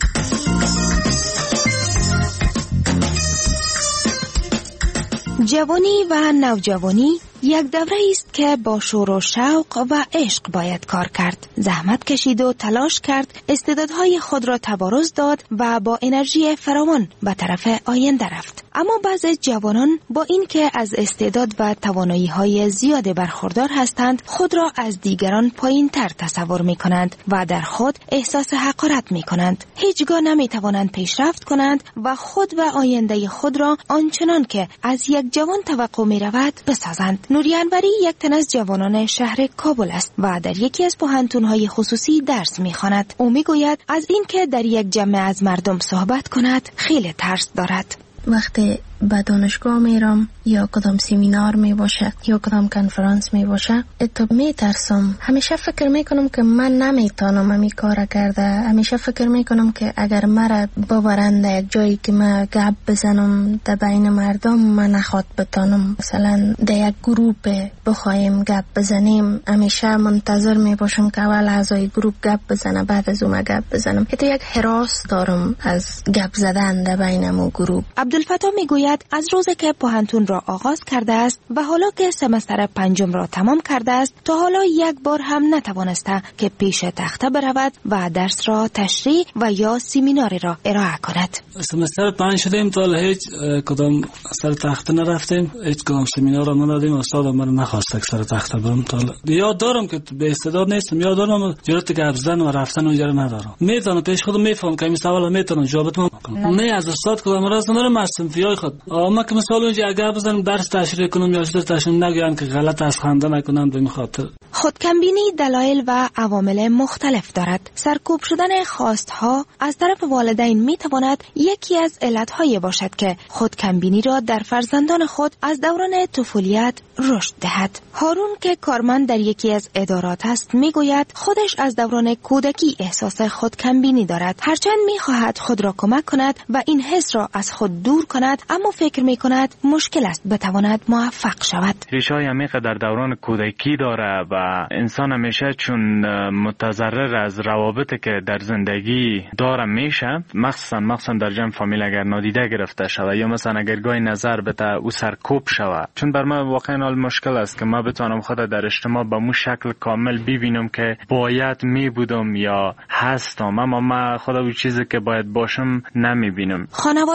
جوانی و نوجوانی یک دوره است که با شور و شوق و عشق باید کار کرد، زحمت کشید و تلاش کرد، استعدادهای خود را تبارز داد و با انرژی فراوان به طرف آینده رفت. اما بعضی جوانان با اینکه از استعداد و توانایی‌های زیاد برخوردار هستند، خود را از دیگران پایین‌تر تصور می‌کنند و در خود احساس حقارت می‌کنند. هیچگاه نمی‌توانند پیشرفت کنند و خود و آینده خود را آنچنان که از یک جوان توقع می‌رود بسازند. نوری انوری یک تن از جوانان شهر کابل است و در یکی از پوهنتون‌های خصوصی درس می‌خواند. او می‌گوید از اینکه در یک جمع از مردم صحبت کند خیلی ترس دارد. وقتی به دانشگاه میرم یا کدام سمینار می باشه یا کدام کنفرانس می باشه، اتو می ترسم. همیشه فکر می کنم که من نمیتونم امی کار کرده. همیشه فکر می کنم که اگر مرا ببرند یک جایی که من گپ بزنم در بین مردم، من نخواد بتانم. مثلا در یک گروپ بخوایم گپ بزنیم، همیشه منتظر می باشم که اول اعضای گروپ گپ بزنه، بعد از اون گپ بزنم. اتو یک هراس دارم از گپ زدن در بین مو گروپ. عبدالفتاح می گوید از روزی که پوهنتون را آغاز کرده است و حالا که سمستر پنجم را تمام کرده است، تا حالا یک بار هم نتوانسته که پیش تخته برود و درس را تشریح و یا سمیناری را ارائه کند. سمستر پنج شدیم، تا حالا هیچ کدام سر تخته نرفتیم، هیچ کدام سمینار را ندادیم. استاد من نخواست که سر تخته برم. تا حالا یاد دارم که به استعداد نیستم، یاد دارم جرأت گپ زدن و رفتن اونجا ندارم. میتونم پیش خودم میفهم که این سوال میتونم جوابت میدم. نه از استاد کدام راست ندارم، از فیای خود. اما که مثلا اونجا اگر بزنم درس تشریح کنم یا چیز تشریح نگویم که غلط از خنده نکنم به این خاطر. خودکمبینی دلایل و عوامل مختلف دارد. سرکوب شدن خواستها از طرف والدین می تواند یکی از علتهای باشد که خودکمبینی را در فرزندان خود از دوران طفولیت رشد دهد. هارون که کارمند در یکی از ادارات است می گوید خودش از دوران کودکی احساس خودکمبینی دارد. هرچند می خواهد خود را کمک کند و این حس را از خود دور کند، اما فکر می کند مشکل است بتواند موفق شود. ریشه‌های عمیق در دوران کودکی داره و انسان همیشه چون متضرر از روابطی که در زندگی داره میشه، مخصوصا مخصوصا در جمع فامیل اگر نادیده گرفته شود یا مثلا اگر گاهی نظر بده او سرکوب شود. چون بر من واقعا حال مشکل است که من بتونم خود در اجتماع به مو شکل کامل ببینم که باید می بودم یا هستم، اما من خود اون چیزی که باید باشم نمیبینم. خانواده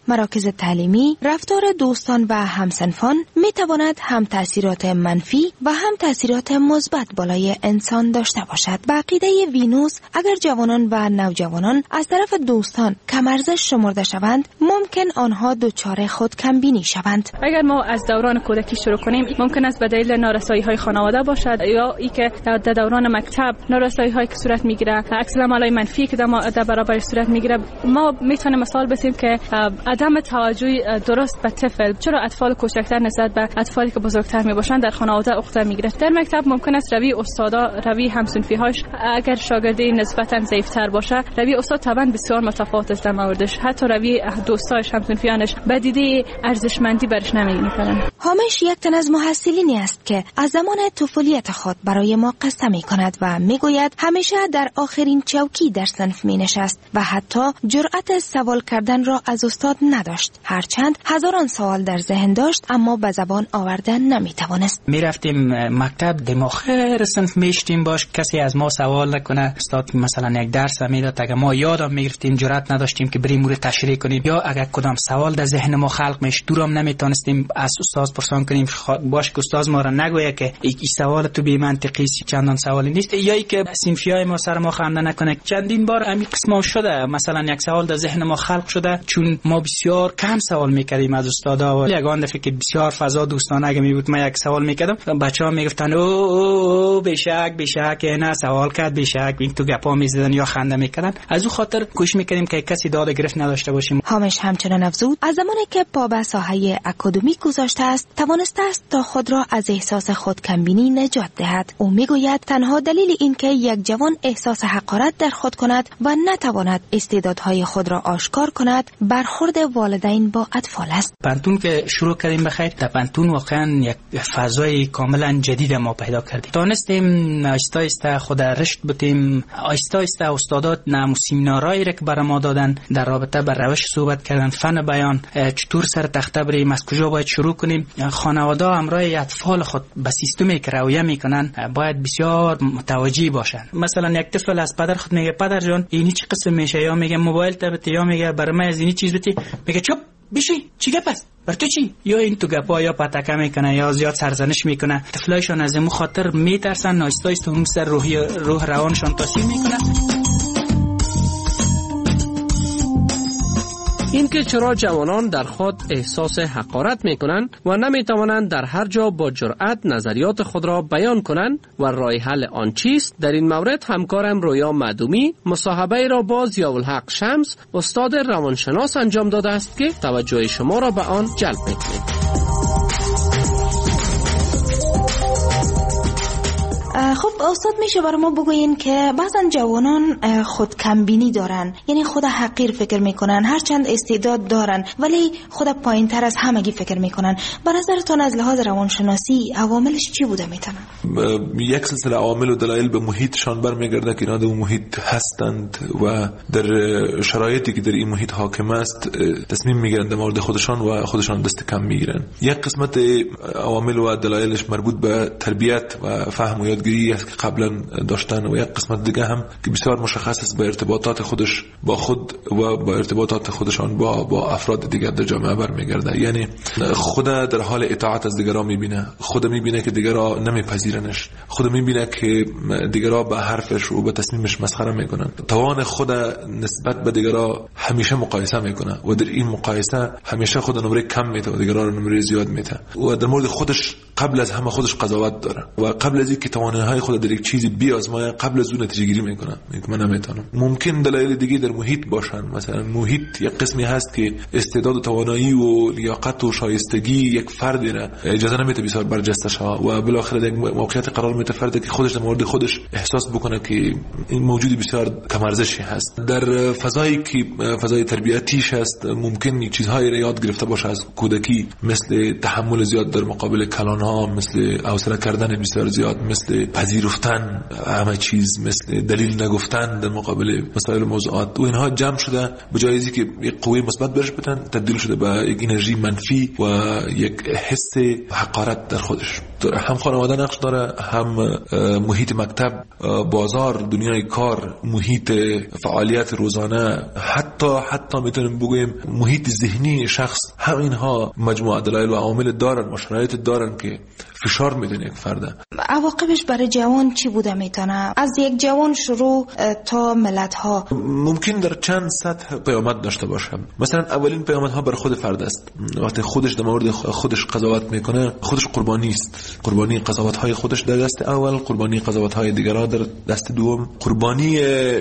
مراکز تعلیمی، رفتار دوستان و همسنفان می تواند هم تأثیرات منفی و هم تأثیرات مثبت بالای انسان داشته باشد. به عقیده وینوس اگر جوانان و نوجوانان از طرف دوستان کم ارزش شمرده شوند، ممکن آنها دچار خودکمبینی شوند. اگر ما از دوران کودکی شروع کنیم، ممکن است به دلیل نارسایی‌های خانواده باشد یا ای که در دوران مکتب نارسایی‌هایی که صورت میگیره، عکس العمل‌های منفی که در برابر صورت میگیره. ما میتونیم مثال بزنیم که عدم توجه درست به طفل، چرا اطفال کوچکتر نسبت به اطفالی که بزرگتر میباشند در خانواده عقده میگیره. در مکتب ممکن است روی استادا، روی همسنفی‌هاش اگر شاگردی نسبتاً ضعیف‌تر باشه، روی استاد طبعا بسیار متفاوت است در موردش. حتی روی دوستاش، همسنفیانش به دیده ارزشمندی برش نمی‌کنن. هامش یک تن از محصلینی است که از زمان طفولیت خود برای ما قصه می‌کند و میگوید همیشه در آخرین چوکی در صنف می‌نشست و حتی جرأت سوال کردن را از استاد نداشت. هرچند هزاران سوال در ذهن داشت اما به زبان آوردن نمی‌توانست. می‌رفتیم مکتب دماخر صنف میشتیم باش، کسی از ما سوال نکنه. استاد مثلا یک درس میداد، اگه ما یادم میگرفتیم جرأت نداشتیم که بریم مورد تشریح کنیم، یا اگر کدام سوال در ذهن ما خلق میشد دورم نمیتونستیم از استاد پرسان کنیم باش که استاد ما را نگویه که این سوال تو بی منطقی است، چندان سوالی نیست، یا ای که صنفیای ما سر ما خنده نکنه. چندین بار همین قسمه شده، مثلا یک سوال در ذهن ما خلق شده چون ما بسیار کم سوال میکردیم از استادا و یگان دفعه که بسیار فضا دوستانه اگه می بود ما یک سوال میکردم، بچه‌ها میگفتن او او بشک بشک نه سوال کرد بشک، این تو گپا میزدن یا خنده میکردن. از او خاطر کوشش میکردیم که کسی داد گرفت نداشته باشیم. هامش همچنان افزود از زمانی که پا به ساحه اکادمیک گذاشته است توانسته است تا خود را از احساس خودکمبینی نجات دهد. او میگوید تنها دلیل این که یک جوان احساس حقارت در خود کند و نتواند استعدادهای خود را آشکار کند برخورد والدین با اطفال است. پانتون که شروع کردیم بخیر، در پانتون واقعا یک فضای کاملا جدید ما پیدا کردیم. تونستیم آهسته آهسته خود رشد بتیم، آهسته آهسته استادات نمو سمینارایی را که برای ما دادن در رابطه با روش صحبت کردن، فن بیان، چطور سر تخته بریم، از کجا باید شروع کنیم. خانواده همراه اطفال خود به سیستمی که رویه میکنن باید بسیار متوجه باشن. مثلا یک طفل از پدر خود میگه پدر جان اینی چی قسم میشه، یا میگه موبایل تبت، یا میگه برای من از اینی چیز بتی، میگه چپ بشی چی گپ است بر تو چی، یا این تو گپا یا پتکه میکنه یا زیاد سرزنش میکنه. طفلایشان از این خاطر میترسن، آهسته آهسته اون سر روحی روح روانشان تاثیر میکنه. اینکه چرا جوانان در خود احساس حقارت میکنند و نمیتوانند در هر جا با جرأت نظریات خود را بیان کنند و راه حل آن چیست، در این مورد همکارم رویا معدومی مصاحبه را با ضیاءالحق شمس استاد روانشناس انجام داده است که توجه شما را به آن جلب میکنیم. خب استاد میشه برای ما بگوین که بعضا جوانان خود کمبینی دارن، یعنی خود حقیر فکر میکنن، هرچند استعداد دارن ولی خود پایین تر از همگی فکر میکنن. به نظرتان از لحاظ روانشناسی عواملش چی بوده میتونه؟ یک سلسله عوامل و دلایل به محیطشان برمیگرده که اینا در محیط هستند و در شرایطی که در این محیط حاکم است تصمیم میگیرن در مورد خودشان و خودشان دست کم میگیرن. یک قسمت عوامل و دلایلش مربوط به تربیت و فهم و یادگیری است که قبلا داشتن، و یک قسمت دیگه هم که بسیار مشخص است به ارتباطات خودش با خود و با ارتباطات خودشان با با افراد دیگر در جامعه برمیگرده. یعنی خود در حال اطاعت از دیگران میبینه، خود میبینه که دیگران نمیپذیرنش، خود میبینه که دیگران به حرفش و به تصمیمش مسخره میکنن، توان خود نسبت به دیگران همیشه مقایسه میکنه و در این مقایسه همیشه خود نمره کم میده و دیگران نمره زیاد میده و در مورد خودش قبل از همه خودش قضاوت داره و قبل از اینکه توانایی‌های خود در یک چیزی بیازمایه قبل از اون نتیجه گیری میکنه. من نمیتونم. ممکن دلایل دیگه در محیط باشن، مثلا محیط یک قسمی هست که استعداد و توانایی و لیاقت و شایستگی یک فردی را اجازه نمیده بسیار برجسته شه و بالاخره در موقعیت قرار میده فردی که خودش در مورد خودش احساس بکنه که این موجودی بسیار کم ارزشی هست. در فضایی که فضای تربیتیش هست ممکن چیزهایی را یاد گرفته باشه از کودکی، مثل تحمل زیاد در مقابل کلانها، مثل حوصله کردن بسیار زیاد، مثل پذیرفتن همه چیز، مثل دلیل نگفتن در مقابل مسائل موضوعات و اینها جمع شده به جای اینکه که یک قوه مثبت برش بدن تبدیل شده به یک انرژی منفی و یک حس حقارت در خودش. داره. هم خانواده نقش داره، هم محیط مکتب، بازار، دنیای کار، محیط فعالیت روزانه، حتی حتی میتونیم بگوییم محیط ذهنی شخص. همینها مجموعه دلایل و عوامل دارن و شرایط دارن که فشار میدن یک فرد. عواقبش برای جوان چی بوده میتونه؟ از یک جوان شروع تا ملت ها ممکن در چند سطح پیامد داشته باشه. مثلا اولین پیامد ها بر خود فرد است. وقتی خودش در مورد خودش قضاوت میکنه، خودش قربانی است. قربانی قضاوت های خودش در دست اول، قربانی قضاوت های دیگران در دست دوم، قربانی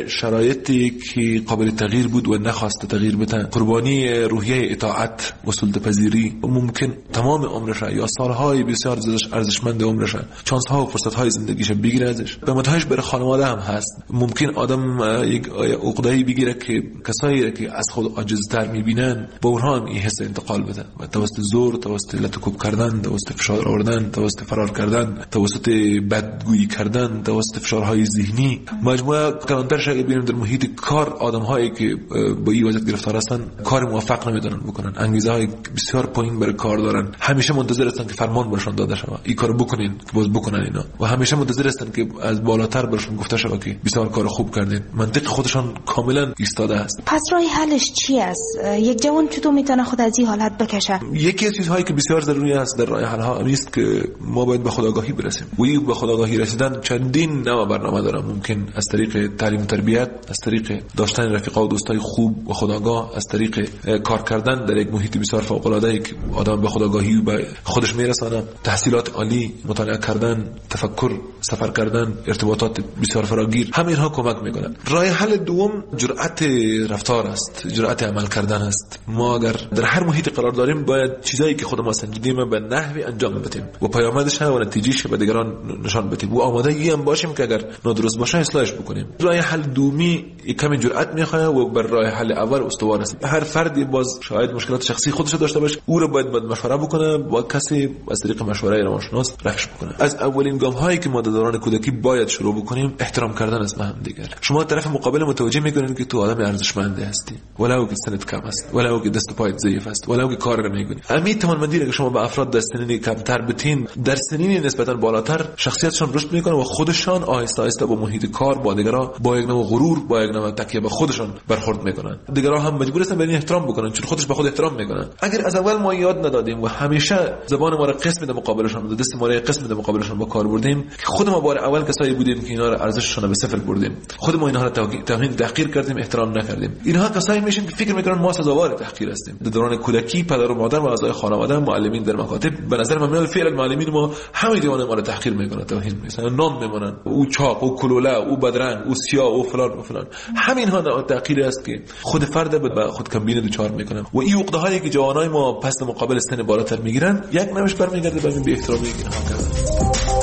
شرایطی که قابل تغییر بود و نخواست تغییر بده، قربانی روحیه اطاعت و سلطه پذیری. ممکن تمام عمرش یا سالهای بسیار ارزشمند عمرش چانس ها و فرصت های زندگیش بگیره ازش. پیامدهاش برای خانواده هم هست. ممکن آدم یک عقده‌ای بگیره که کسایی که از خود عاجزتر میبینن با اونها هم این حس انتقال بده و توسط زور، توسط لطکوب کردن، توسط فشار آوردن، توسط فرار کردن، توسط بدگویی کردن، توسط فشارهای ذهنی. مجموعه کلانترش اگه ببینیم در محیط کار، آدم‌هایی که با این وضعیت گرفتار هستن کار موفق نمیدونن بکنن، انگیزه‌های بسیار پایین برای کار دارن، همیشه منتظر هستن که فرمان برشون داده شود این کارو بکنین که باز بکنن اینا، و همیشه منتظر هستن که از بالاتر برشون گفته شود که بسیار کار خوب کردین. منطق خودشان کاملا ایستاده است. پس راه حلش چی است؟ یک جوان چطور میتونه خود از این حالت بکشه؟ یکی از چیزهایی که بسیار ضروری است در راه حل ها است که ما باید به خودآگاهی برسیم. و این به خودآگاهی رسیدن چندین نوع برنامه داره. ممکن از طریق تعلیم و تربیت، از طریق داشتن رفیقا و دوستای خوب و خودآگاه، از طریق کار کردن در یک محیط بسیار فوق العاده ای که آدم به خودآگاهی و به خودش میرسونه، تحصیلات عالی، مطالعه کردن، تفکر، سفر کردن، ارتباطات بسیار فراگیر، همه اینها کمک میکنن. راه حل دوم جرأت رفتار است، جرأت عمل کردن است. ما اگر در هر محیط قرار داریم باید چیزایی که خود ما سنجیدیم به نحوی انجام بدیم و پیامدش و نتیجهش به دیگران نشان بدیم و آمادگی هم باشیم که اگر نادرست باشه اصلاحش بکنیم. راه حل دومی کمی جرأت میخواد و بر راه حل اول استوار است. هر فردی باز شاید مشکلات شخصی خودش داشته باشه، او رو باید باید مشوره بکنه با کسی از طریق مشوره روانشناس رفعش بکنه. از اولین گام هایی که ما در دوران کودکی باید شروع بکنیم احترام کردن است به هم دیگر. شما طرف مقابل متوجه میکنید که تو آدم ارزشمند هستی، ولو که سنت کم است، ولو که دست پایت ضعیف است، ولو که کار نمیکنی. همین توانمندی که شما به افراد در سنین کمتر بتین در سنین نسبتا بالاتر شخصیتشان رشد میکنه و خودشان آهسته آهسته با محیط کار، با دیگران، با یک نوع غرور، با یک نوع تکیه به خودشان برخورد میکنن. دیگران هم مجبور هستن برای احترام بکنن چون خودش به خود احترام میکنن. اگر از اول ما یاد ندادیم و همیشه زبان ما را قسم در مقابلشان بود، دست ما را قسم در مقابلشان با کار بردیم که خود ما بار اول کسایی بودیم که اینا را ارزششون به صفر بردیم، خود ما اینها را توهین تحقیر کردیم، احترام نکردیم. اینها کسایی میشن که فکر میکنن ما سزاوار تحقیر هستیم. در دوران کودکی پدر و مادر و اعضای خانواده، معلمین در مکاتب، به نظر من میاد فعلا معلمین ما همه دیوانه ما را تحقیر میکنن، توهین میکنن، نام میمونن، او چاق، او کلوله، او بدرنگ، او سیاه، او فلان و فلان. همین ها تحقیر است که خود فرد به خود کمبینه دوچار میکنن و این عقده هایی که جوانای ما پس مقابل سن بالاتر میگیرن یک نمش برمیگرده به بی احترامی اینها کردن.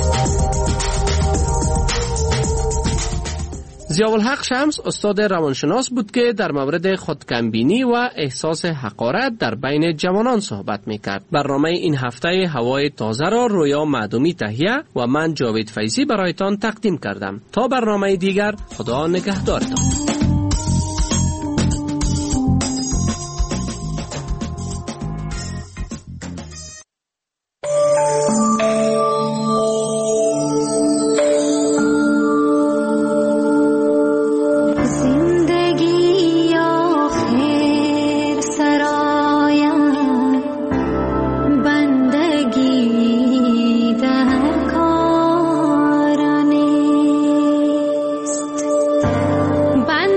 ضیاءالحق شمس استاد روانشناس بود که در مورد خودکمبینی و احساس حقارت در بین جوانان صحبت میکرد. برنامه این هفته هوای تازه را رویا معدومی تهیه و من جاوید فیضی برایتان تقدیم کردم. تا برنامه دیگر، خدا نگهدارتان. بند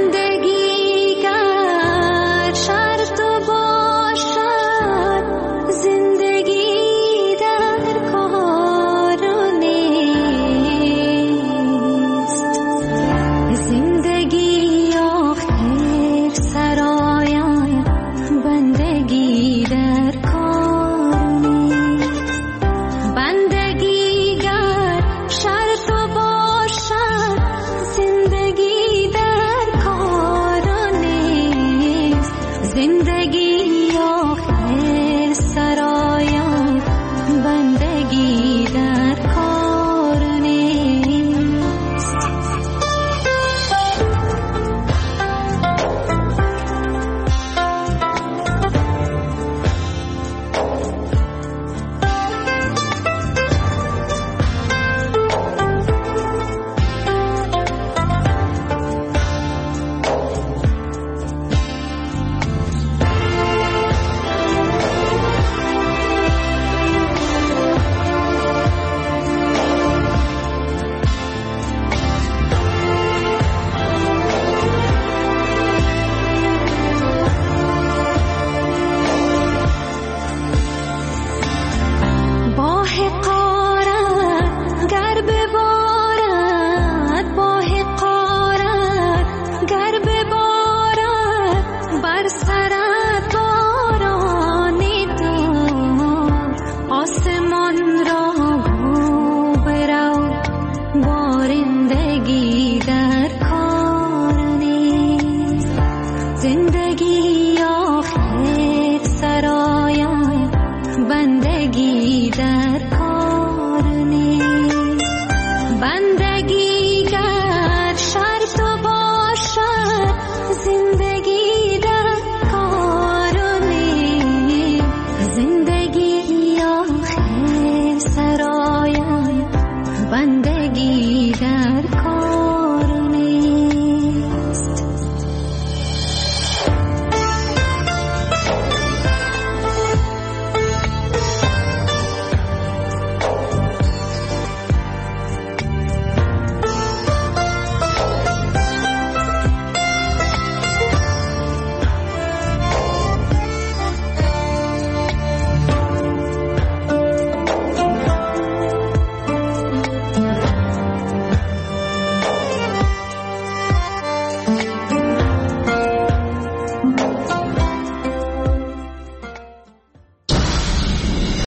بندگی در کار نیست.